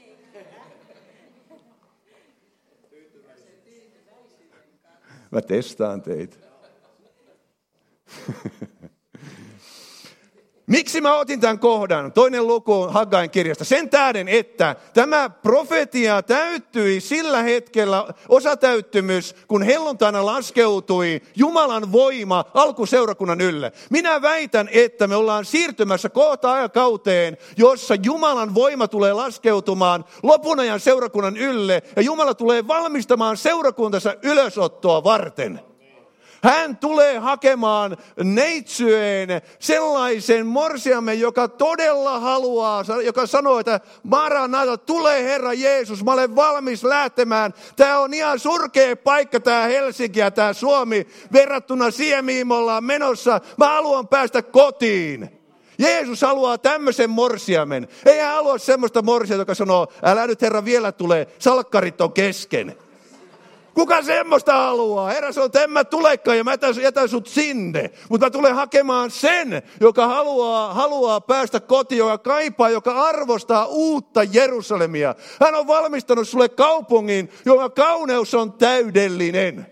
Mä testaan teitä. Miksi mä otin tämän kohdan? 2. luku Haggain kirjasta. Sen tähden, että tämä profetia täyttyi sillä hetkellä, osatäyttymys, kun helluntaina laskeutui Jumalan voima alkuseurakunnan ylle. Minä väitän, että me ollaan siirtymässä kohta aikakauteen, jossa Jumalan voima tulee laskeutumaan lopun ajan seurakunnan ylle ja Jumala tulee valmistamaan seurakuntansa ylösottoa varten. Hän tulee hakemaan neitsyeen sellaisen morsiamen, joka todella haluaa, joka sanoo, että Maranata, tule Herra Jeesus, mä olen valmis lähtemään. Tämä on ihan surkea paikka, tämä Helsinki ja tämä Suomi, verrattuna siihen, mihin me ollaan menossa. Mä haluan päästä kotiin. Jeesus haluaa tämmöisen morsiamen. Ei hän halua semmoista morsiamta, joka sanoo, älä nyt Herra vielä tule, salkkarit on kesken. Kuka semmoista haluaa? Herra sanoo, että en mä tulekaan ja mä jätän sut sinne. Mutta mä tulen hakemaan sen, joka haluaa päästä kotiin, joka kaipaa, joka arvostaa uutta Jerusalemia. Hän on valmistanut sulle kaupungin, jonka kauneus on täydellinen.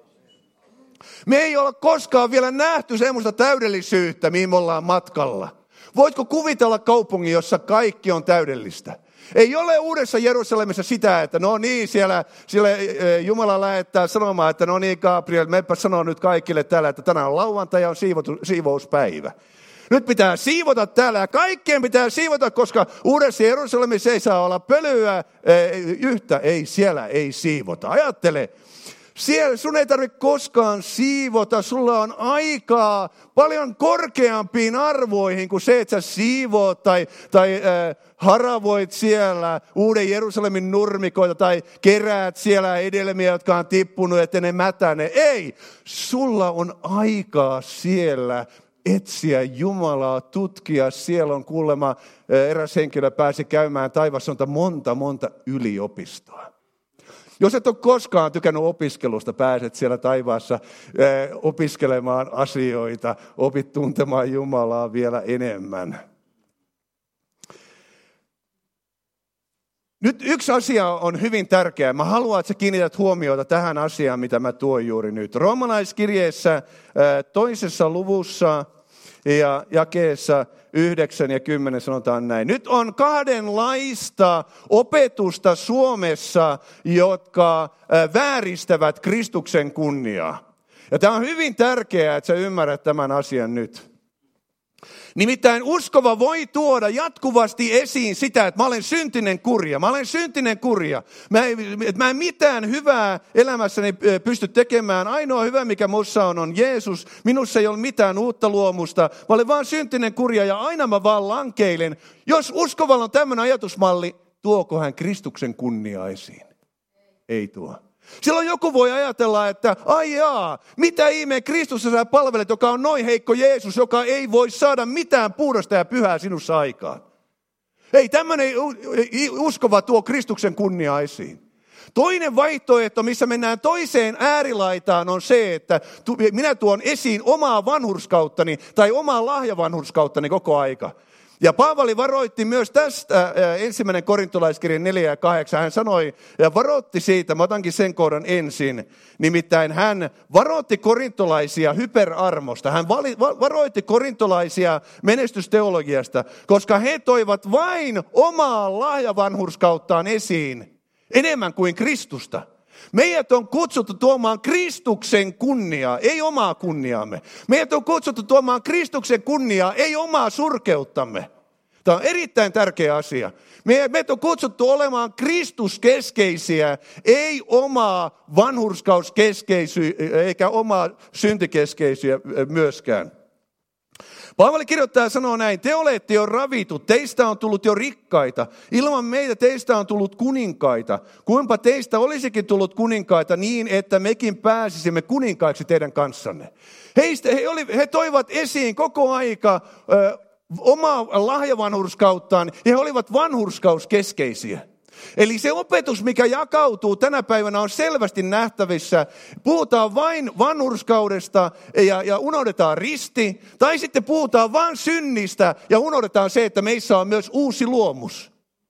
Me ei olla koskaan vielä nähty semmoista täydellisyyttä, mihin me ollaan matkalla. Voitko kuvitella kaupungin, jossa kaikki on täydellistä? Ei ole uudessa Jerusalemissa sitä, että no niin, siellä Jumala lähettää sanomaan, että no niin Gabriel, meppä sanoo nyt kaikille täällä, että tänään on lauantai ja on siivouspäivä. Nyt pitää siivota täällä ja kaikkien pitää siivota, koska uudessa Jerusalemissa ei saa olla pölyä yhtä. Ei, siellä ei siivota. Ajattele. Siellä sun ei tarvitse koskaan siivota, sulla on aikaa paljon korkeampiin arvoihin kuin se, että sä siivoot tai haravoit siellä uuden Jerusalemin nurmikoita tai keräät siellä edelmiä, jotka on tippunut, että ne mätäne. Ei, sulla on aikaa siellä etsiä Jumalaa, tutkia. Siellä on kuulemma, eräs henkilö pääsi käymään taivassa monta yliopistoa. Jos et ole koskaan tykännyt opiskelusta, pääset siellä taivaassa opiskelemaan asioita, opit tuntemaan Jumalaa vielä enemmän. Nyt yksi asia on hyvin tärkeä. Mä haluan, että sä kiinnität huomiota tähän asiaan, mitä mä tuon juuri nyt. Roomalaiskirjeessä 2. luvussa ja jakeessa 9 ja 10 sanotaan näin. Nyt on kahdenlaista opetusta Suomessa, jotka vääristävät Kristuksen kunniaa. Ja tämä on hyvin tärkeää, että sä ymmärrät tämän asian nyt. Nimittäin uskova voi tuoda jatkuvasti esiin sitä, että mä olen syntinen kurja. Mä olen syntinen kurja. Mä en mitään hyvää elämässäni pysty tekemään. Ainoa hyvä, mikä mussa on Jeesus. Minussa ei ole mitään uutta luomusta. Mä olen vaan syntinen kurja ja aina mä vaan lankeilen. Jos uskovalla on tämmöinen ajatusmalli, tuoko hän Kristuksen kunniaa esiin? Ei tuo. Silloin joku voi ajatella, että ai jaa, mitä ihmeen Kristusta sä palvelet, joka on noin heikko Jeesus, joka ei voi saada mitään puhdasta ja pyhää sinussa aikaan. Ei tämmöinen uskova tuo Kristuksen kunnia esiin. Toinen vaihtoehto, missä mennään toiseen äärilaitaan, on se, että minä tuon esiin omaa vanhurskauttani tai omaa lahjavanhurskauttani koko aika. Ja Paavali varoitti myös tästä 1. korintolaiskirjan 4 ja 8. Hän sanoi ja varoitti siitä, mä otankin sen kohdan ensin. Nimittäin hän varoitti korintolaisia hyperarmosta. Hän varoitti korintolaisia menestysteologiasta, koska he toivat vain omaa lahjavanhurskauttaan esiin enemmän kuin Kristusta. Meidät on kutsuttu tuomaan Kristuksen kunniaa, ei omaa kunniaamme. Meidät on kutsuttu tuomaan Kristuksen kunniaa, ei omaa surkeuttamme. Tämä on erittäin tärkeä asia. Meidät on kutsuttu olemaan Kristuskeskeisiä, ei omaa vanhurskauskeskeisiä, eikä omaa syntikeskeisiä myöskään. Paavali kirjoittaa ja sanoo näin, te olette jo ravitut, teistä on tullut jo rikkaita, ilman meitä teistä on tullut kuninkaita. Kuinpa teistä olisikin tullut kuninkaita niin, että mekin pääsisimme kuninkaiksi teidän kanssanne. He toivat esiin koko aika omaa lahjavanhurskauttaan ja he olivat vanhurskauskeskeisiä. Eli se opetus, mikä jakautuu tänä päivänä, on selvästi nähtävissä. Puhutaan vain vanhurskaudesta ja unohdetaan risti. Tai sitten puhutaan vain synnistä ja unohdetaan se, että meissä on myös uusi luomus.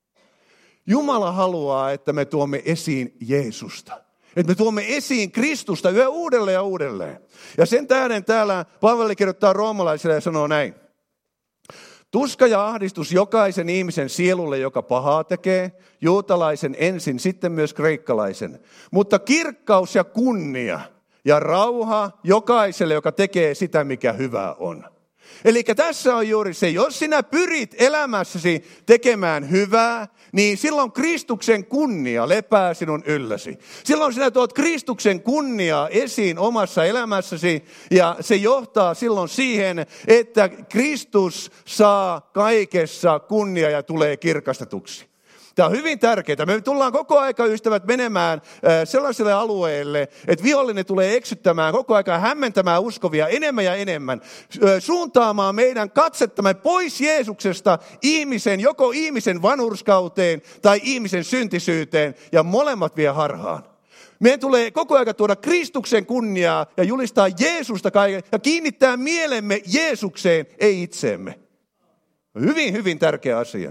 Jumala haluaa, että me tuomme esiin Jeesusta. Että me tuomme esiin Kristusta yhä uudelleen ja uudelleen. Ja sen tähden täällä Paavali kirjoittaa roomalaisille ja sanoo näin. Tuska ja ahdistus jokaisen ihmisen sielulle, joka pahaa tekee, juutalaisen ensin, sitten myös kreikkalaisen. Mutta kirkkaus ja kunnia ja rauha jokaiselle, joka tekee sitä, mikä hyvä on. Eli tässä on juuri se, jos sinä pyrit elämässäsi tekemään hyvää, niin silloin Kristuksen kunnia lepää sinun ylläsi. Silloin sinä tuot Kristuksen kunniaa esiin omassa elämässäsi ja se johtaa silloin siihen, että Kristus saa kaikessa kunnia ja tulee kirkastetuksi. Tämä on hyvin tärkeää. Me tullaan koko aika, ystävät, menemään sellaiselle alueelle, että vihollinen tulee eksyttämään koko aika, hämmentämään uskovia enemmän ja enemmän. Suuntaamaan meidän katsettamme pois Jeesuksesta joko ihmisen vanhurskauteen tai ihmisen syntisyyteen, ja molemmat vie harhaan. Meidän tulee koko aika tuoda Kristuksen kunniaa ja julistaa Jeesusta kaiken ja kiinnittää mielemme Jeesukseen, ei itseemme. Hyvin, hyvin tärkeä asia.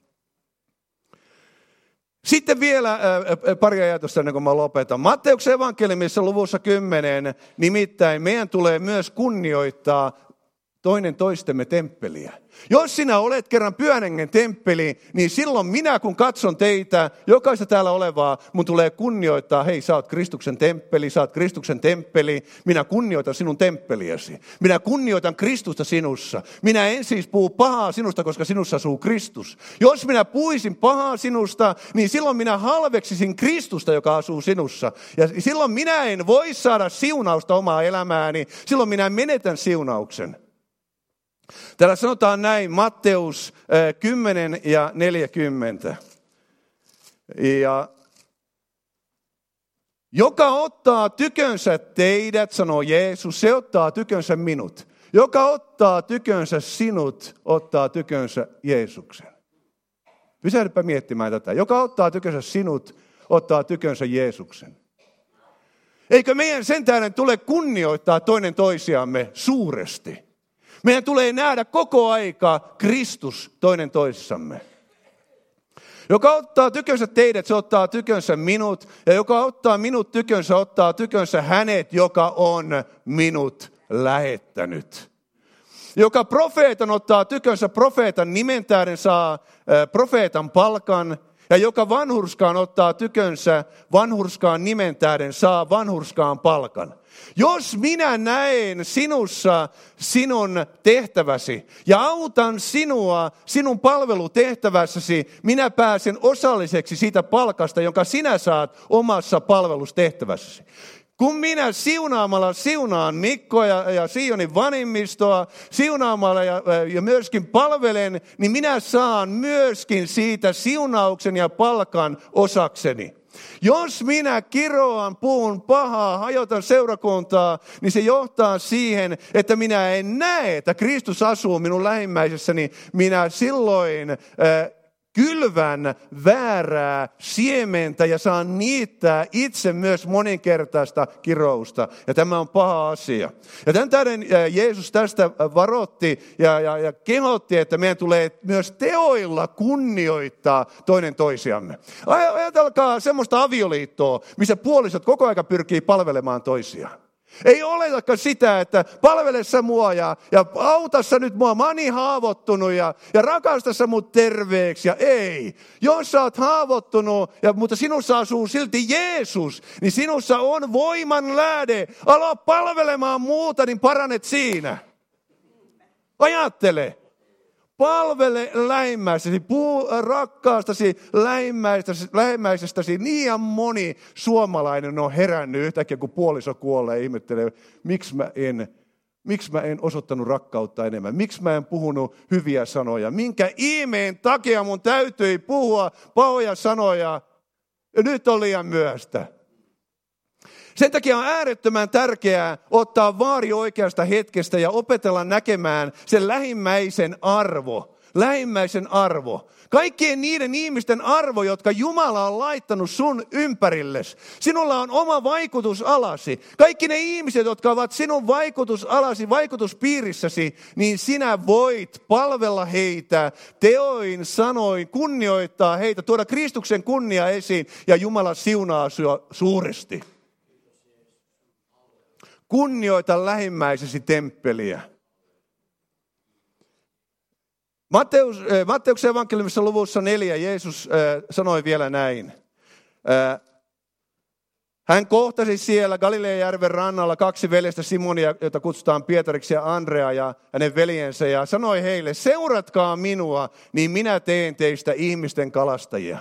Sitten vielä pari ajatusta ennen kuin mä lopetan. Matteuksen evankeliumissa luvussa 10, nimittäin meidän tulee myös kunnioittaa toinen toistemme temppeliä. Jos sinä olet kerran Pyhän Hengen temppeli, niin silloin minä kun katson teitä, jokaista täällä olevaa, mun tulee kunnioittaa, hei sä oot Kristuksen temppeli, minä kunnioitan sinun temppeliäsi. Minä kunnioitan Kristusta sinussa. Minä en siis puhu pahaa sinusta, koska sinussa asuu Kristus. Jos minä puhuisin pahaa sinusta, niin silloin minä halveksisin Kristusta, joka asuu sinussa. Ja silloin minä en voi saada siunausta omaa elämääni, silloin minä menetän siunauksen. Täällä sanotaan näin, Matteus 10 ja 40. Ja joka ottaa tykönsä teidät, sanoo Jeesus, se ottaa tykönsä minut. Joka ottaa tykönsä sinut, ottaa tykönsä Jeesuksen. Pysähdypä miettimään tätä. Joka ottaa tykönsä sinut, ottaa tykönsä Jeesuksen. Eikö meidän sen tähden tule kunnioittaa toinen toisiamme suuresti? Meidän tulee nähdä koko aika Kristus toinen toisissamme. Joka ottaa tykönsä teidät, se ottaa tykönsä minut. Ja joka ottaa minut tykönsä, ottaa tykönsä hänet, joka on minut lähettänyt. Joka profeetan ottaa tykönsä profeetan nimen tähden, saa profeetan palkan. Ja joka vanhurskaan ottaa tykönsä vanhurskaan nimen tähden, saa vanhurskaan palkan. Jos minä näen sinussa sinun tehtäväsi ja autan sinua sinun palvelutehtävässäsi, minä pääsen osalliseksi siitä palkasta, jonka sinä saat omassa palvelustehtävässäsi. Kun minä siunaamalla siunaan Mikkoa ja Sionin vanhimmistoa, siunaamalla ja myöskin palvelen, niin minä saan myöskin siitä siunauksen ja palkan osakseni. Jos minä kiroan, puhun pahaa, hajotan seurakuntaa, niin se johtaa siihen, että minä en näe, että Kristus asuu minun lähimmäisessäni. Minä silloin kylvän väärää siementä ja saan niittää itse myös moninkertaista kirousta. Ja tämä on paha asia. Ja tämän tähden Jeesus tästä varoitti ja kehotti, että meidän tulee myös teoilla kunnioittaa toinen toisiamme. Ajatelkaa semmoista avioliittoa, missä puolisot koko aika pyrkii palvelemaan toisiaan. Ei oletakaan sitä, että palvele sä mua ja auta sä nyt mua, mä oon niin haavoittunut ja rakasta sä mut terveeksi. Ja ei, jos sä oot haavoittunut, mutta sinussa asuu silti Jeesus, niin sinussa on voiman lähde. Aloa palvelemaan muuta, niin paranet siinä. Ajattele. Palvele lähimmäistäsi, puhu rakkaastasi lähimmäisestäsi. Niin moni suomalainen on herännyt yhtäkkiä, kun puoliso kuolee ja ihmettelee, miksi mä en osoittanut rakkautta enemmän, miksi mä en puhunut hyviä sanoja, minkä ihmeen takia mun täytyi puhua pahoja sanoja, ja nyt on liian myöhäistä. Sen takia on äärettömän tärkeää ottaa vaari oikeasta hetkestä ja opetella näkemään sen lähimmäisen arvo. Lähimmäisen arvo. Kaikkien niiden ihmisten arvo, jotka Jumala on laittanut sun ympärillesi. Sinulla on oma vaikutusalasi. Kaikki ne ihmiset, jotka ovat sinun vaikutusalasi, vaikutuspiirissäsi, niin sinä voit palvella heitä teoin, sanoin, kunnioittaa heitä, tuoda Kristuksen kunnia esiin ja Jumala siunaa sinua suuresti. Kunnioita lähimmäisesi temppeliä. Matteuksen evankeliumissa luvussa 4 Jeesus sanoi vielä näin. Hän kohtasi siellä Galileajärven rannalla 2 veljestä Simonia, jota kutsutaan Pietariksi ja Andrea ja hänen veljensä, ja sanoi heille, seuratkaa minua, niin minä teen teistä ihmisten kalastajia.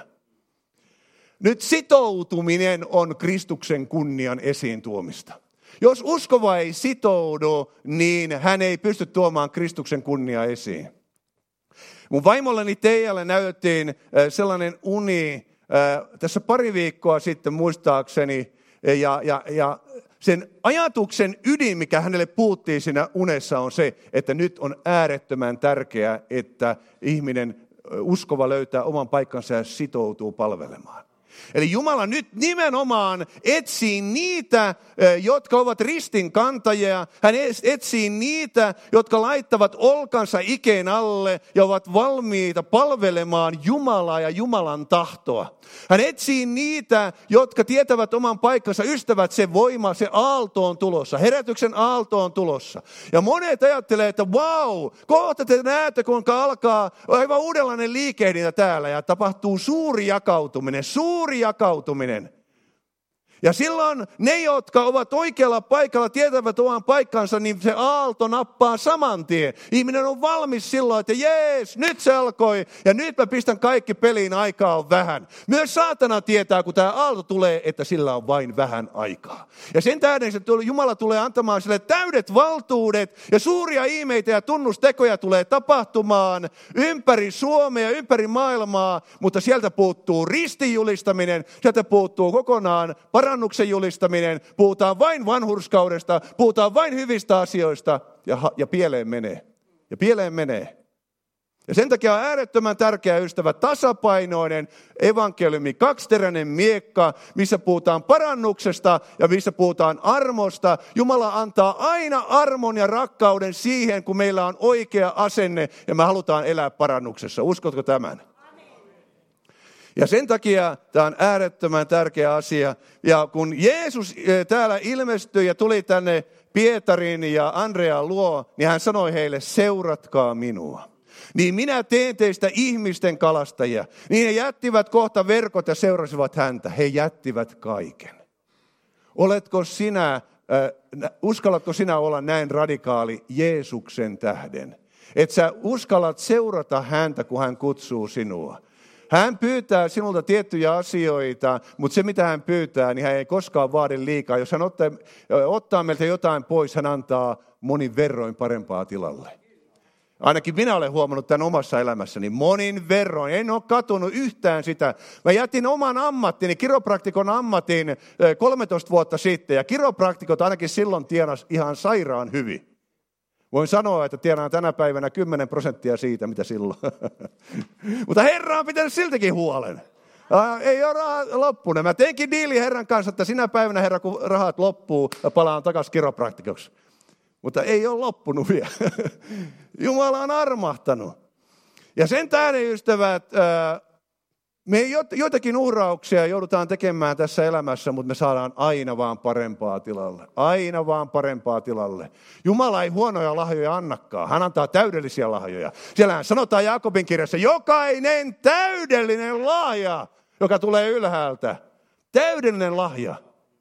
Nyt sitoutuminen on Kristuksen kunnian esiin tuomista. Jos uskova ei sitoudu, niin hän ei pysty tuomaan Kristuksen kunniaa esiin. Mun vaimolleni Teijalle näytettiin sellainen uni tässä pari viikkoa sitten muistaakseni, ja sen ajatuksen ydin, mikä hänelle puhuttiin siinä unessa, on se, että nyt on äärettömän tärkeää, että ihminen uskova löytää oman paikkansa ja sitoutuu palvelemaan. Eli Jumala nyt nimenomaan etsii niitä, jotka ovat ristinkantajia. Hän etsii niitä, jotka laittavat olkansa ikeen alle ja ovat valmiita palvelemaan Jumalaa ja Jumalan tahtoa. Hän etsii niitä, jotka tietävät oman paikkansa, ystävät, se voima, se aalto on tulossa, herätyksen aalto on tulossa. Ja monet ajattelee, että vau, kohta te näette, kuinka alkaa aivan uudenlainen liikehdintä täällä ja tapahtuu suuri jakautuminen. Ja silloin ne, jotka ovat oikealla paikalla, tietävät oman paikkansa, niin se aalto nappaa saman tien. Ihminen on valmis silloin, että jees, nyt se alkoi ja nyt mä pistän kaikki peliin, aikaa on vähän. Myös saatana tietää, kun tämä aalto tulee, että sillä on vain vähän aikaa. Ja sen tähden Jumala tulee antamaan sille täydet valtuudet ja suuria ihmeitä ja tunnustekoja tulee tapahtumaan ympäri Suomea, ympäri maailmaa, mutta sieltä puuttuu ristinjulistaminen, sieltä puuttuu kokonaan parannuksen julistaminen, puhutaan vain vanhurskaudesta, puhutaan vain hyvistä asioista ja pieleen menee. Ja sen takia on äärettömän tärkeä, ystävä, tasapainoinen evankeliumi, kaksiteräinen miekka, missä puhutaan parannuksesta ja missä puhutaan armosta. Jumala antaa aina armon ja rakkauden siihen, kun meillä on oikea asenne ja me halutaan elää parannuksessa. Uskotko tämän? Ja sen takia tämä on äärettömän tärkeä asia. Ja kun Jeesus täällä ilmestyi ja tuli tänne Pietarin ja Andrean luo, niin hän sanoi heille, seuratkaa minua. Niin minä teen teistä ihmisten kalastajia. Niin he jättivät kohta verkot ja seurasivat häntä. He jättivät kaiken. Uskallatko sinä olla näin radikaali Jeesuksen tähden? Että sä uskallat seurata häntä, kun hän kutsuu sinua. Hän pyytää sinulta tiettyjä asioita, mutta se mitä hän pyytää, niin hän ei koskaan vaadi liikaa. Jos hän ottaa meiltä jotain pois, hän antaa monin verroin parempaa tilalle. Ainakin minä olen huomannut tämän omassa elämässäni monin verroin. En ole katunut yhtään sitä. Mä jätin oman ammattini, kiropraktikon ammatin 13 vuotta sitten. Ja kiropraktikot ainakin silloin tienas ihan sairaan hyvin. Voin sanoa, että tienaan tänä päivänä 10% siitä, mitä silloin. Mutta Herra on pitänyt siltäkin huolen. Ei ole rahat loppunut. Mä teinkin diili Herran kanssa, että sinä päivänä, Herra, kun rahat loppuu, palaan takaisin kiropraktikoksi. Mutta ei ole loppunut vielä. Jumala on armahtanut. Ja sen tähden, ystävät, me joitakin uhrauksia joudutaan tekemään tässä elämässä, mutta me saadaan aina vaan parempaa tilalle. Aina vaan parempaa tilalle. Jumala ei huonoja lahjoja annakaan. Hän antaa täydellisiä lahjoja. Siellähän sanotaan Jaakobin kirjassa, jokainen täydellinen lahja, joka tulee ylhäältä. Täydellinen lahja.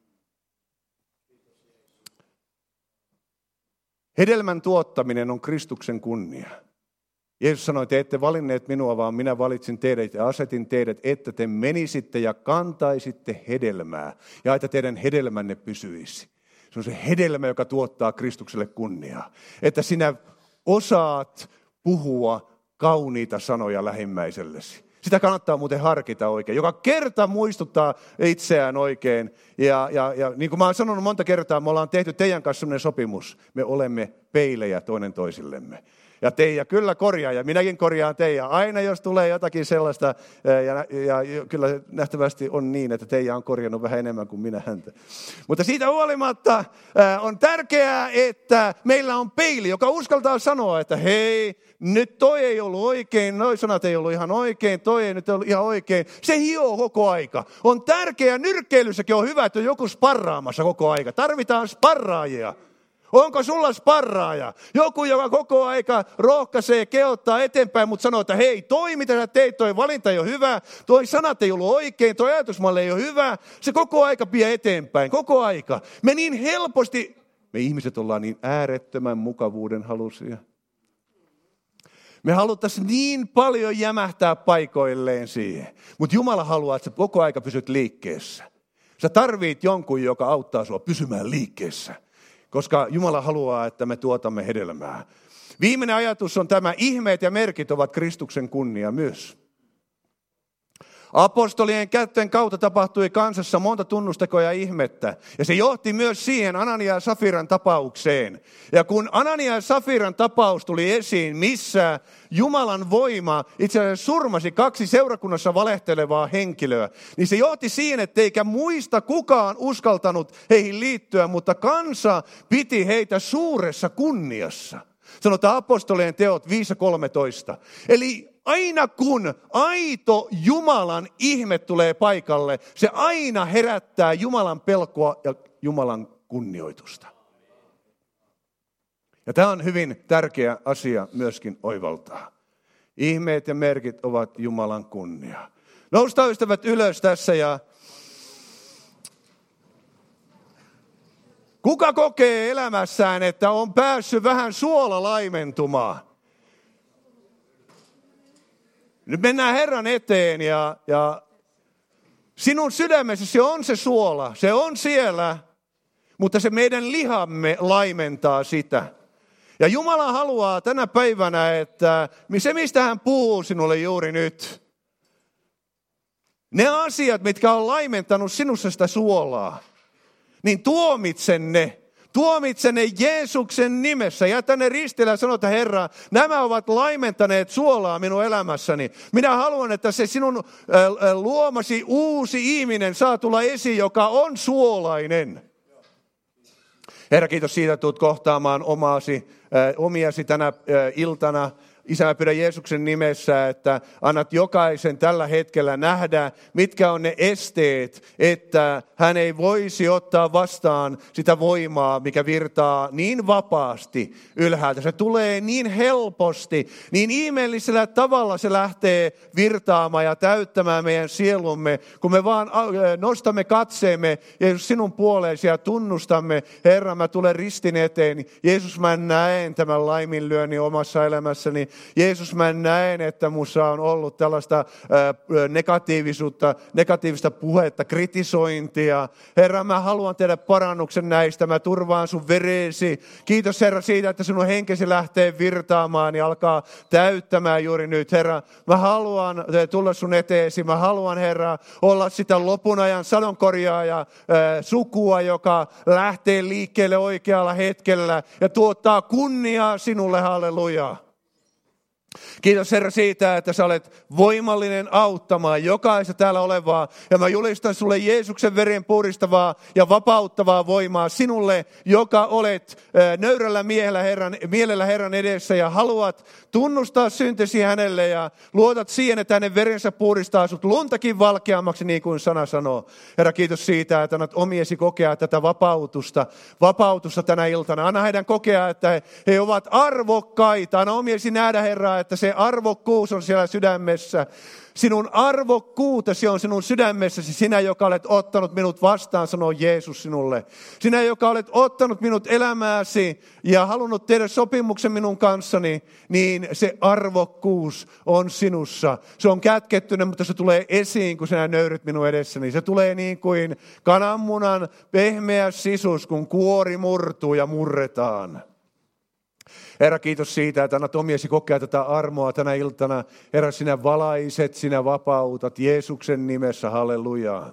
Hedelmän tuottaminen on Kristuksen kunnia. Jeesus sanoi, te ette valinneet minua, vaan minä valitsin teidät ja asetin teidät, että te menisitte ja kantaisitte hedelmää ja että teidän hedelmänne pysyisi. Se on se hedelmä, joka tuottaa Kristukselle kunniaa. Että sinä osaat puhua kauniita sanoja lähimmäisellesi. Sitä kannattaa muuten harkita oikein. Joka kerta muistuttaa itseään oikein. Ja niin kuin mä oon sanonut monta kertaa, me ollaan tehty teidän kanssa sellainen sopimus. Me olemme peilejä toinen toisillemme. Ja Teija kyllä korjaa, ja minäkin korjaan Teija. Aina jos tulee jotakin sellaista, ja kyllä nähtävästi on niin, että Teija on korjannut vähän enemmän kuin minä häntä. Mutta siitä huolimatta on tärkeää, että meillä on peili, joka uskaltaa sanoa, että hei, nyt toi ei ollut oikein, noi sanat ei ollut ihan oikein, toi ei nyt ollut ihan oikein. Se hioo koko aika. On tärkeää, nyrkkeilyssäkin on hyvä, että on joku sparraamassa koko aika. Tarvitaan sparraajia. Onko sulla sparraaja? Joku, joka koko aika rohkaisee, kehottaa eteenpäin, mutta sanoo, että hei, toi mitä sä teit, toi valinta ei ole hyvä, toi sanat ei ollut oikein, toi ajatusmalli ei ole hyvä. Se koko aika vie eteenpäin, koko aika. Me niin helposti, me ihmiset ollaan niin äärettömän mukavuuden halusia. Me haluttaisiin niin paljon jämähtää paikoilleen siihen. Mutta Jumala haluaa, että sä koko aika pysyt liikkeessä. Sä tarvit jonkun, joka auttaa sua pysymään liikkeessä. Koska Jumala haluaa, että me tuotamme hedelmää. Viimeinen ajatus on tämä, ihmeet ja merkit ovat Kristuksen kunnia myös. Apostolien kätten kautta tapahtui kansassa monta tunnustekoa ja ihmettä. Ja se johti myös siihen Anania ja Safiran tapaukseen. Ja kun Anania ja Safiran tapaus tuli esiin, missä Jumalan voima itse asiassa surmasi 2 seurakunnassa valehtelevaa henkilöä, niin se johti siihen, etteikä muista kukaan uskaltanut heihin liittyä, mutta kansa piti heitä suuressa kunniassa. Sanotaan apostolien teot 5:13. Eli aina kun aito Jumalan ihme tulee paikalle, se aina herättää Jumalan pelkoa ja Jumalan kunnioitusta. Ja tämä on hyvin tärkeä asia myöskin oivaltaa. Ihmeet ja merkit ovat Jumalan kunnia. Noustaan ystävät ylös tässä ja kuka kokee elämässään, että on päässyt vähän suola laimentumaan? Nyt mennään Herran eteen ja sinun sydämessä se on se suola, se on siellä, mutta se meidän lihamme laimentaa sitä. Ja Jumala haluaa tänä päivänä, että se mistä hän puhuu sinulle juuri nyt, ne asiat, mitkä on laimentanut sinussa sitä suolaa, niin tuomitsen ne Jeesuksen nimessä. Jätä ne ristillä ja sano, että Herra, nämä ovat laimentaneet suolaa minun elämässäni. Minä haluan, että se sinun luomasi uusi ihminen saa tulla esiin, joka on suolainen. Herra, kiitos siitä, että tulet kohtaamaan omiasi tänä iltana. Isä, mä pyydän Jeesuksen nimessä, että annat jokaisen tällä hetkellä nähdä, mitkä on ne esteet, että hän ei voisi ottaa vastaan sitä voimaa, mikä virtaa niin vapaasti ylhäältä. Se tulee niin helposti, niin ihmeellisellä tavalla se lähtee virtaamaan ja täyttämään meidän sielumme, kun me vaan nostamme katseemme Jeesus sinun puoleesi ja tunnustamme, Herra, mä tulen ristin eteen. Jeesus, mä näen tämän laiminlyönnin omassa elämässäni. Jeesus, mä näen, että musta on ollut tällaista negatiivista puhetta, kritisointia. Herra, mä haluan tehdä parannuksen näistä. Mä turvaan sun veresi. Kiitos, Herra, siitä, että sinun henkesi lähtee virtaamaan ja alkaa täyttämään juuri nyt. Herra, mä haluan tulla sun eteesi. Mä haluan, Herra, olla sitä lopun ajan sadonkorjaaja sukua, joka lähtee liikkeelle oikealla hetkellä ja tuottaa kunniaa sinulle. Halleluja. Kiitos Herra siitä, että sä olet voimallinen auttamaan jokaista täällä olevaa. Ja mä julistan sulle Jeesuksen veren puhdistavaa ja vapauttavaa voimaa sinulle, joka olet nöyrällä mielellä Herran edessä ja haluat tunnustaa syntesi hänelle ja luotat siihen, että hänen verensä puhdistaa sut luntakin valkeammaksi, niin kuin sana sanoo. Herra, kiitos siitä, että annat omiesi kokea tätä vapautusta tänä iltana. Anna heidän kokea, että he ovat arvokkaita. Anna omiesi nähdä, Herra, että se arvokkuus on siellä sydämessä. Sinun arvokkuutesi on sinun sydämessäsi. Sinä, joka olet ottanut minut vastaan, sanoo Jeesus sinulle. Sinä, joka olet ottanut minut elämääsi ja halunnut tehdä sopimuksen minun kanssani, niin se arvokkuus on sinussa. Se on kätkettynyt, mutta se tulee esiin, kun sinä nöyryt minun edessäni. Se tulee niin kuin kananmunan pehmeä sisus, kun kuori murtuu ja murretaan. Herra, kiitos siitä, että annat omiesi kokea tätä armoa tänä iltana. Herra, sinä valaiset, sinä vapautat Jeesuksen nimessä, halleluja.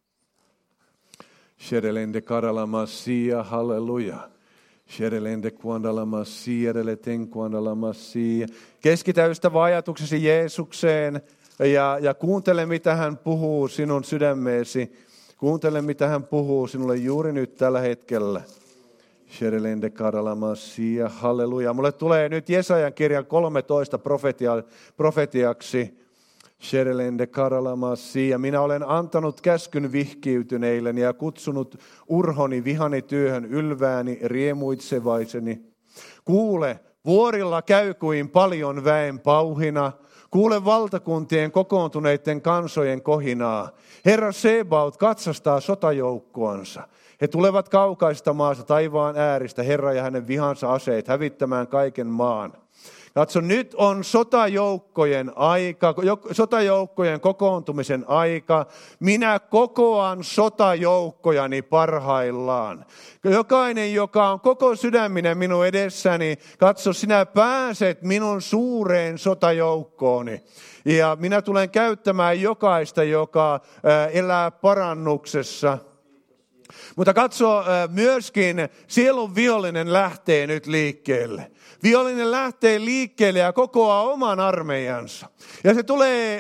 Sherelende karalamassia, halleluja. Sherelende kuandalamassia, releten kuandalamassia. Keskitä ystävä ajatuksesi Jeesukseen ja kuuntele, mitä hän puhuu sinun sydämeesi. Kuuntele, mitä hän puhuu sinulle juuri nyt tällä hetkellä. Sherelende karalamassia, halleluja. Mulle tulee nyt Jesajan kirjan 13 profetiaksi. Sherelende karalamassi, ja minä olen antanut käskyn vihkiytyneille ja kutsunut urhoni vihani työhön ylvääni riemuitsevaiseni. Kuule, vuorilla käy kuin paljon väen pauhina. Kuule valtakuntien kokoontuneiden kansojen kohinaa. Herra Sebaot katsastaa sotajoukkoansa. He tulevat kaukaista maasta taivaan ääristä, Herra ja hänen vihansa aseet hävittämään kaiken maan. Katso, nyt on sotajoukkojen aika, sotajoukkojen kokoontumisen aika. Minä kokoan sotajoukkojani parhaillaan. Jokainen, joka on koko sydäminen minun edessäni, katso, sinä pääset minun suureen sotajoukkooni. Ja minä tulen käyttämään jokaista, joka elää parannuksessa. Mutta katso, myöskin sielun vihollinen lähtee nyt liikkeelle. Vihollinen lähtee liikkeelle ja kokoaa oman armeijansa. Ja se tulee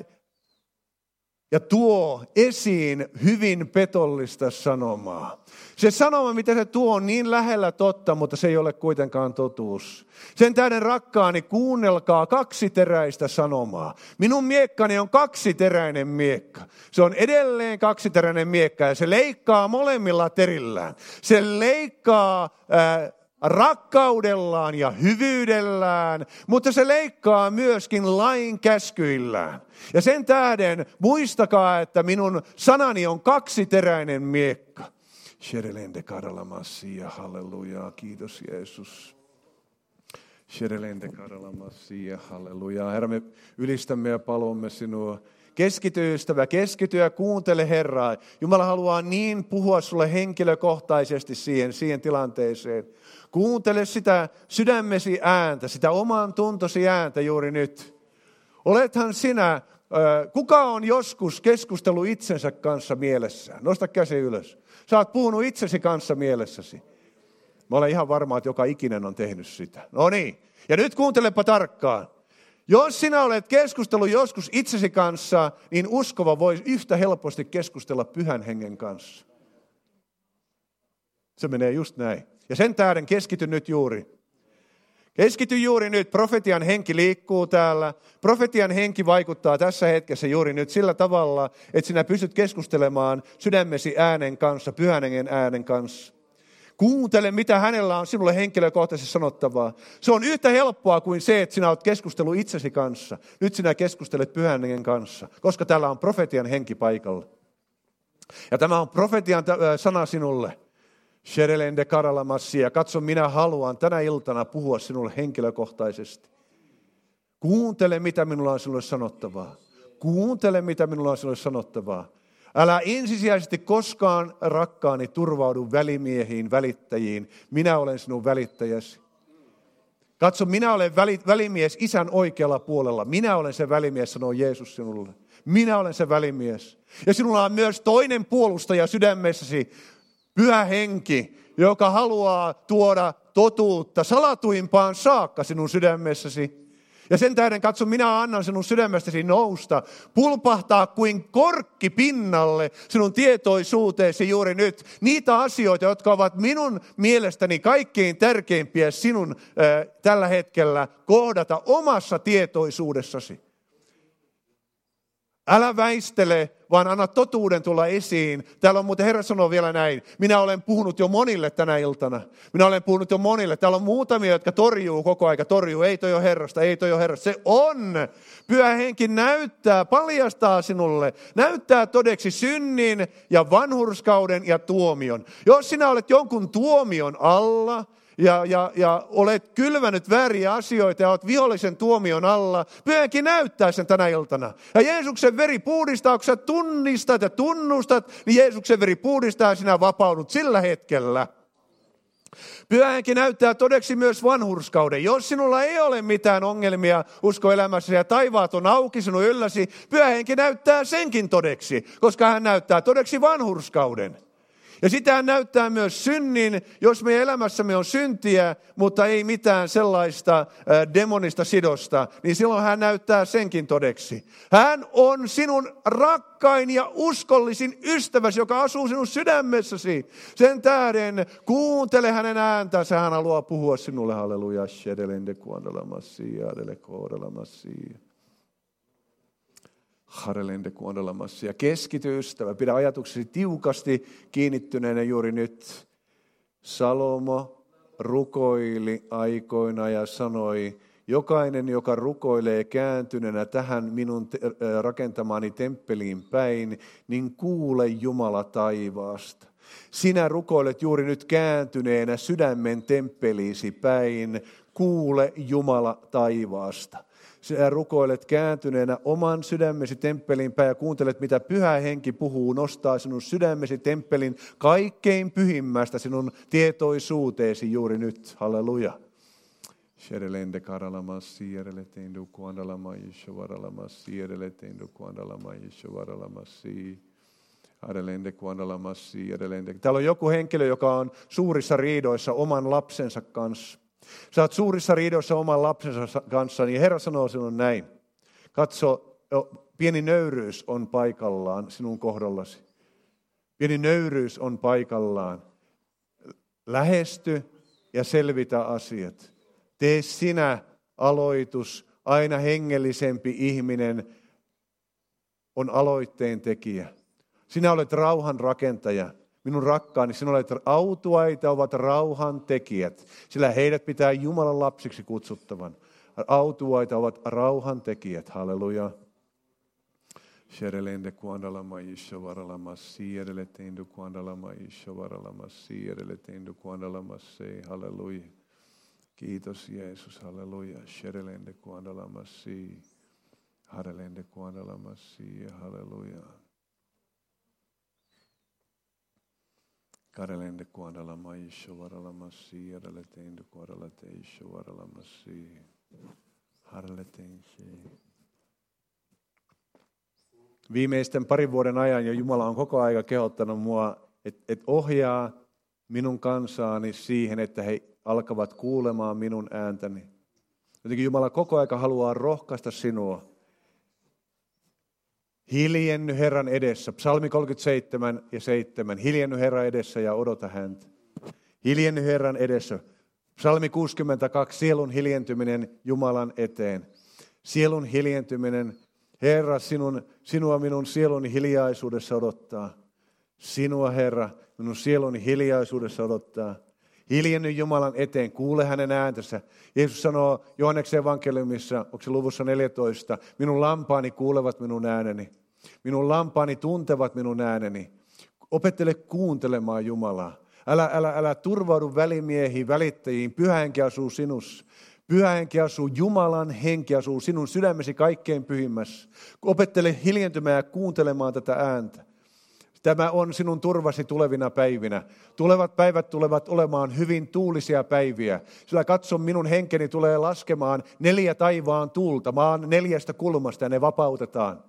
ja tuo esiin hyvin petollista sanomaa. Se sanoma, mitä se tuo, on niin lähellä totta, mutta se ei ole kuitenkaan totuus. Sen tähden rakkaani, kuunnelkaa kaksiteräistä sanomaa. Minun miekkani on kaksiteräinen miekka. Se on edelleen kaksiteräinen miekka ja se leikkaa molemmilla terillään. Se leikkaa rakkaudellaan ja hyvyydellään, mutta se leikkaa myöskin lain käskyillään. Ja sen tähden muistakaa, että minun sanani on kaksiteräinen miekka. Sherelende karalamassia, halleluja, kiitos Jeesus. Sherelende karalamassia, halleluja. Herra, me ylistämme ja palvomme sinua. Keskity, ystävä, keskity ja kuuntele Herraa. Jumala haluaa niin puhua sulle henkilökohtaisesti siihen tilanteeseen. Kuuntele sitä sydämesi ääntä, sitä oman tuntosi ääntä juuri nyt. Olethan sinä, kuka on joskus keskustellut itsensä kanssa mielessään? Nosta käsi ylös. Sä oot puhunut itsesi kanssa mielessäsi. Mä olen ihan varma, että joka ikinen on tehnyt sitä. No niin, ja nyt kuuntelepa tarkkaan. Jos sinä olet keskustellut joskus itsesi kanssa, niin uskova voi yhtä helposti keskustella Pyhän Hengen kanssa. Se menee just näin. Ja sen tähden keskity nyt juuri. Keskity juuri nyt. Profetian henki liikkuu täällä. Profetian henki vaikuttaa tässä hetkessä juuri nyt sillä tavalla, että sinä pystyt keskustelemaan sydämesi äänen kanssa, Pyhän Hengen äänen kanssa. Kuuntele, mitä hänellä on sinulle henkilökohtaisesti sanottavaa. Se on yhtä helppoa kuin se, että sinä olet keskustellut itsesi kanssa. Nyt sinä keskustelet Pyhän Hengen kanssa, koska täällä on profetian henki paikalla. Ja tämä on profetian sana sinulle. Sherelende karalamassia. Katso, minä haluan tänä iltana puhua sinulle henkilökohtaisesti. Kuuntele, mitä minulla on sinulle sanottavaa. Kuuntele, mitä minulla on sinulle sanottavaa. Älä ensisijaisesti koskaan, rakkaani, turvaudu välimiehiin, välittäjiin. Minä olen sinun välittäjäsi. Katso, minä olen välimies Isän oikealla puolella. Minä olen se välimies, sanoo Jeesus sinulle. Minä olen se välimies. Ja sinulla on myös toinen puolustaja sydämessäsi, Pyhä Henki, joka haluaa tuoda totuutta salatuimpaan saakka sinun sydämessäsi. Ja sen tähden katso, minä annan sinun sydämestäsi nousta, pulpahtaa kuin korkki pinnalle sinun tietoisuuteesi juuri nyt. Niitä asioita, jotka ovat minun mielestäni kaikkein tärkeimpiä sinun tällä hetkellä kohdata omassa tietoisuudessasi. Älä väistele, vaan anna totuuden tulla esiin. Täällä on muuten, Herra sanoo vielä näin. Minä olen puhunut jo monille tänä iltana. Minä olen puhunut jo monille. Täällä on muutamia, jotka torjuu koko aika. Torjuu, ei toi ole Herrasta, ei toi ole Herrasta. Se on. Pyhä Henki näyttää, paljastaa sinulle. Näyttää todeksi synnin ja vanhurskauden ja tuomion. Jos sinä olet jonkun tuomion alla, ja olet kylvänyt vääriä asioita ja olet vihollisen tuomion alla, Pyhä Henki näyttää sen tänä iltana. Ja Jeesuksen veri puhdistaa, kun sä tunnistat ja tunnustat, niin Jeesuksen veri puhdistaa ja sinä vapaudut sillä hetkellä. Pyhä Henki näyttää todeksi myös vanhurskauden. Jos sinulla ei ole mitään ongelmia uskoelämässä ja taivaat on auki sinun ylläsi, Pyhä Henki näyttää senkin todeksi, koska hän näyttää todeksi vanhurskauden. Ja sitä näyttää myös synnin, jos meidän elämässämme on syntiä, mutta ei mitään sellaista demonista sidosta, niin silloin hän näyttää senkin todeksi. Hän on sinun rakkain ja uskollisin ystäväsi, joka asuu sinun sydämessäsi. Sen tähden kuuntele hänen ääntänsä, hän haluaa puhua sinulle. Halleluja. Harelende kuondalamassa. Ja keskity ystävä, pidä ajatuksesi tiukasti kiinnittyneenä juuri nyt. Salomo rukoili aikoina ja sanoi, jokainen, joka rukoilee kääntyneenä tähän minun rakentamaani temppeliin päin, niin kuule Jumala taivaasta. Sinä rukoilet juuri nyt kääntyneenä sydämen temppeliisi päin, kuule Jumala taivaasta. Sinä rukoilet kääntyneenä oman sydämesi temppelin päin ja kuuntelet, mitä Pyhä Henki puhuu, nostaa sinun sydämesi temppelin kaikkein pyhimmästä sinun tietoisuuteesi juuri nyt. Halleluja. Sherelende karalamassi, ereletendu kuandalamayisho varalamassi, ereletendu kuandalamayisho varalamassi. Arelende kuandalamassi, erelende. Täällä on joku henkilö, joka on suurissa riidoissa oman lapsensa kanssa. Sä oot suurissa riidoissa oman lapsensa kanssa, niin Herra sanoo sinulle näin. Katso, pieni nöyryys on paikallaan sinun kohdallasi. Pieni nöyryys on paikallaan. Lähesty ja selvitä asiat. Tee sinä aloitus, aina hengellisempi ihminen on aloitteen tekijä. Sinä olet rauhan rakentaja. Minun rakkaani, sinä olet autuaita ovat rauhan tekijät, sillä heidät pitää Jumalan lapsiksi kutsuttavan. Autuaita ovat rauhan tekijät, halleluja. Sherelende kuandalamayisho varalamassi, edeletendu kuandalamayisho varalamassi, edeletendu kuandalamassi, halleluja. Kiitos Jeesus, halleluja. Sherelende kuandalamassi, harelende kuandalamassi, halleluja. Karelende kuandalamayisho varalamassi, edeletendu kuandalateisho varalamassi, harletensi. Viimeisten parin vuoden ajan ja Jumala on koko ajan kehottanut mua, että ohjaa minun kansaani siihen, että he alkavat kuulemaan minun ääntäni. Jotenkin Jumala koko ajan haluaa rohkaista sinua. Hiljenny Herran edessä. Psalmi 37 ja 7. Hiljenny Herran edessä ja odota häntä. Hiljenny Herran edessä. Psalmi 62. Sielun hiljentyminen Jumalan eteen. Sielun hiljentyminen. Herra, sinua minun sieluni hiljaisuudessa odottaa. Sinua, Herra, minun sieluni hiljaisuudessa odottaa. Hiljenny Jumalan eteen, kuule hänen ääntänsä. Jeesus sanoo Johanneksen evankeliumissa, onko se luvussa 14, minun lampaani kuulevat minun ääneni. Minun lampaani tuntevat minun ääneni. Opettele kuuntelemaan Jumalaa. Älä turvaudu välimiehiin, välittäjiin. Pyhä Henki asuu sinussa. Pyhä Henki asuu, Jumalan henki asuu sinun sydämesi kaikkein pyhimmässä. Opettele hiljentymään ja kuuntelemaan tätä ääntä. Tämä on sinun turvasi tulevina päivinä. Tulevat päivät tulevat olemaan hyvin tuulisia päiviä. Sillä katso, minun henkeni tulee laskemaan 4 taivaan tuulta, maan 4 kulmasta ja ne vapautetaan.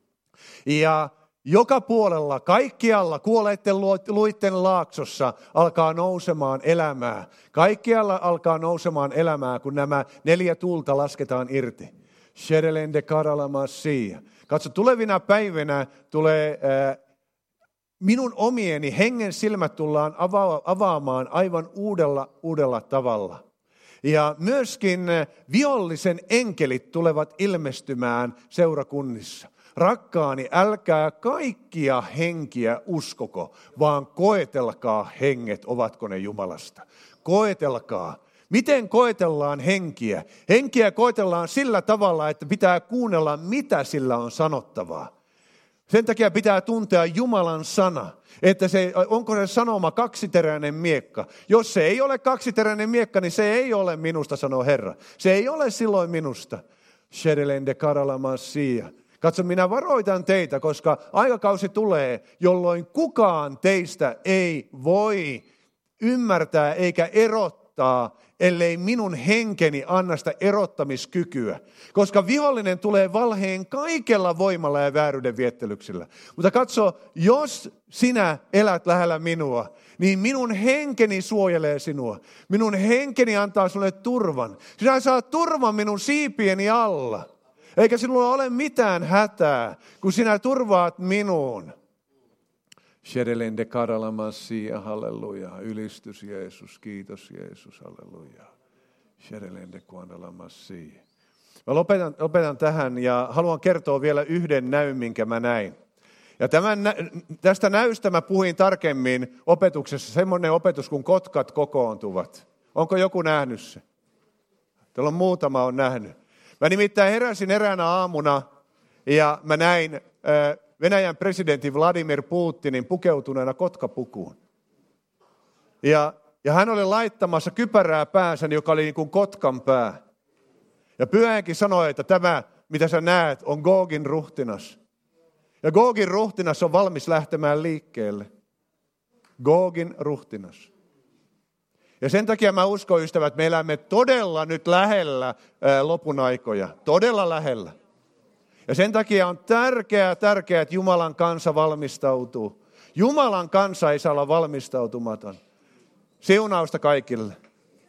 Ja joka puolella, kaikkialla kuolleiden luitten laaksossa alkaa nousemaan elämää. Kaikkialla alkaa nousemaan elämää, kun nämä 4 tuulta lasketaan irti. Sherelende karalamassia. Katso, tulevina päivinä tulee minun omieni hengen silmät tullaan avaamaan aivan uudella tavalla. Ja myöskin vihollisen enkelit tulevat ilmestymään seurakunnissa. Rakkaani, älkää kaikkia henkiä uskoko, vaan koetelkaa henget, ovatko ne Jumalasta. Koetelkaa. Miten koetellaan henkiä? Henkiä koetellaan sillä tavalla, että pitää kuunnella, mitä sillä on sanottavaa. Sen takia pitää tuntea Jumalan sana, että onko se sanoma kaksiteräinen miekka. Jos se ei ole kaksiteräinen miekka, niin se ei ole minusta, sanoo Herra. Se ei ole silloin minusta. Sherelende karalamassia. Katso, minä varoitan teitä, koska aikakausi tulee, jolloin kukaan teistä ei voi ymmärtää eikä erottaa, ellei minun henkeni anna sitä erottamiskykyä. Koska vihollinen tulee valheen kaikella voimalla ja vääryyden viettelyksillä. Mutta katso, jos sinä elät lähellä minua, niin minun henkeni suojelee sinua. Minun henkeni antaa sinulle turvan. Sinä saat turvan minun siipieni alla. Eikä sinulla ole mitään hätää, kun sinä turvaat minuun. Sherelende karalamassia, halleluja. Ylistys Jeesus, kiitos Jeesus, halleluja. Sherelende kuandalamassia. Mä lopetan tähän ja haluan kertoa vielä yhden näyn, minkä mä näin. Ja tästä näystä mä puhuin tarkemmin opetuksessa, semmoinen opetus, kun kotkat kokoontuvat. Onko joku nähnyt se? Täällä on muutama on nähnyt. Mä nimittäin heräsin eräänä aamuna ja mä näin Venäjän presidentin Vladimir Putinin pukeutuneena kotkapukuun. Ja hän oli laittamassa kypärää päänsä, joka oli niin kuin kotkan pää. Ja Pyhänkin sanoi, että tämä, mitä sä näet, on Gogin ruhtinas. Ja Gogin ruhtinas on valmis lähtemään liikkeelle. Gogin ruhtinas. Ja sen takia mä uskon, ystävät, että me elämme todella nyt lähellä lopun aikoja. Todella lähellä. Ja sen takia on tärkeää, että Jumalan kansa valmistautuu. Jumalan kansa ei saa olla valmistautumaton. Siunausta kaikille.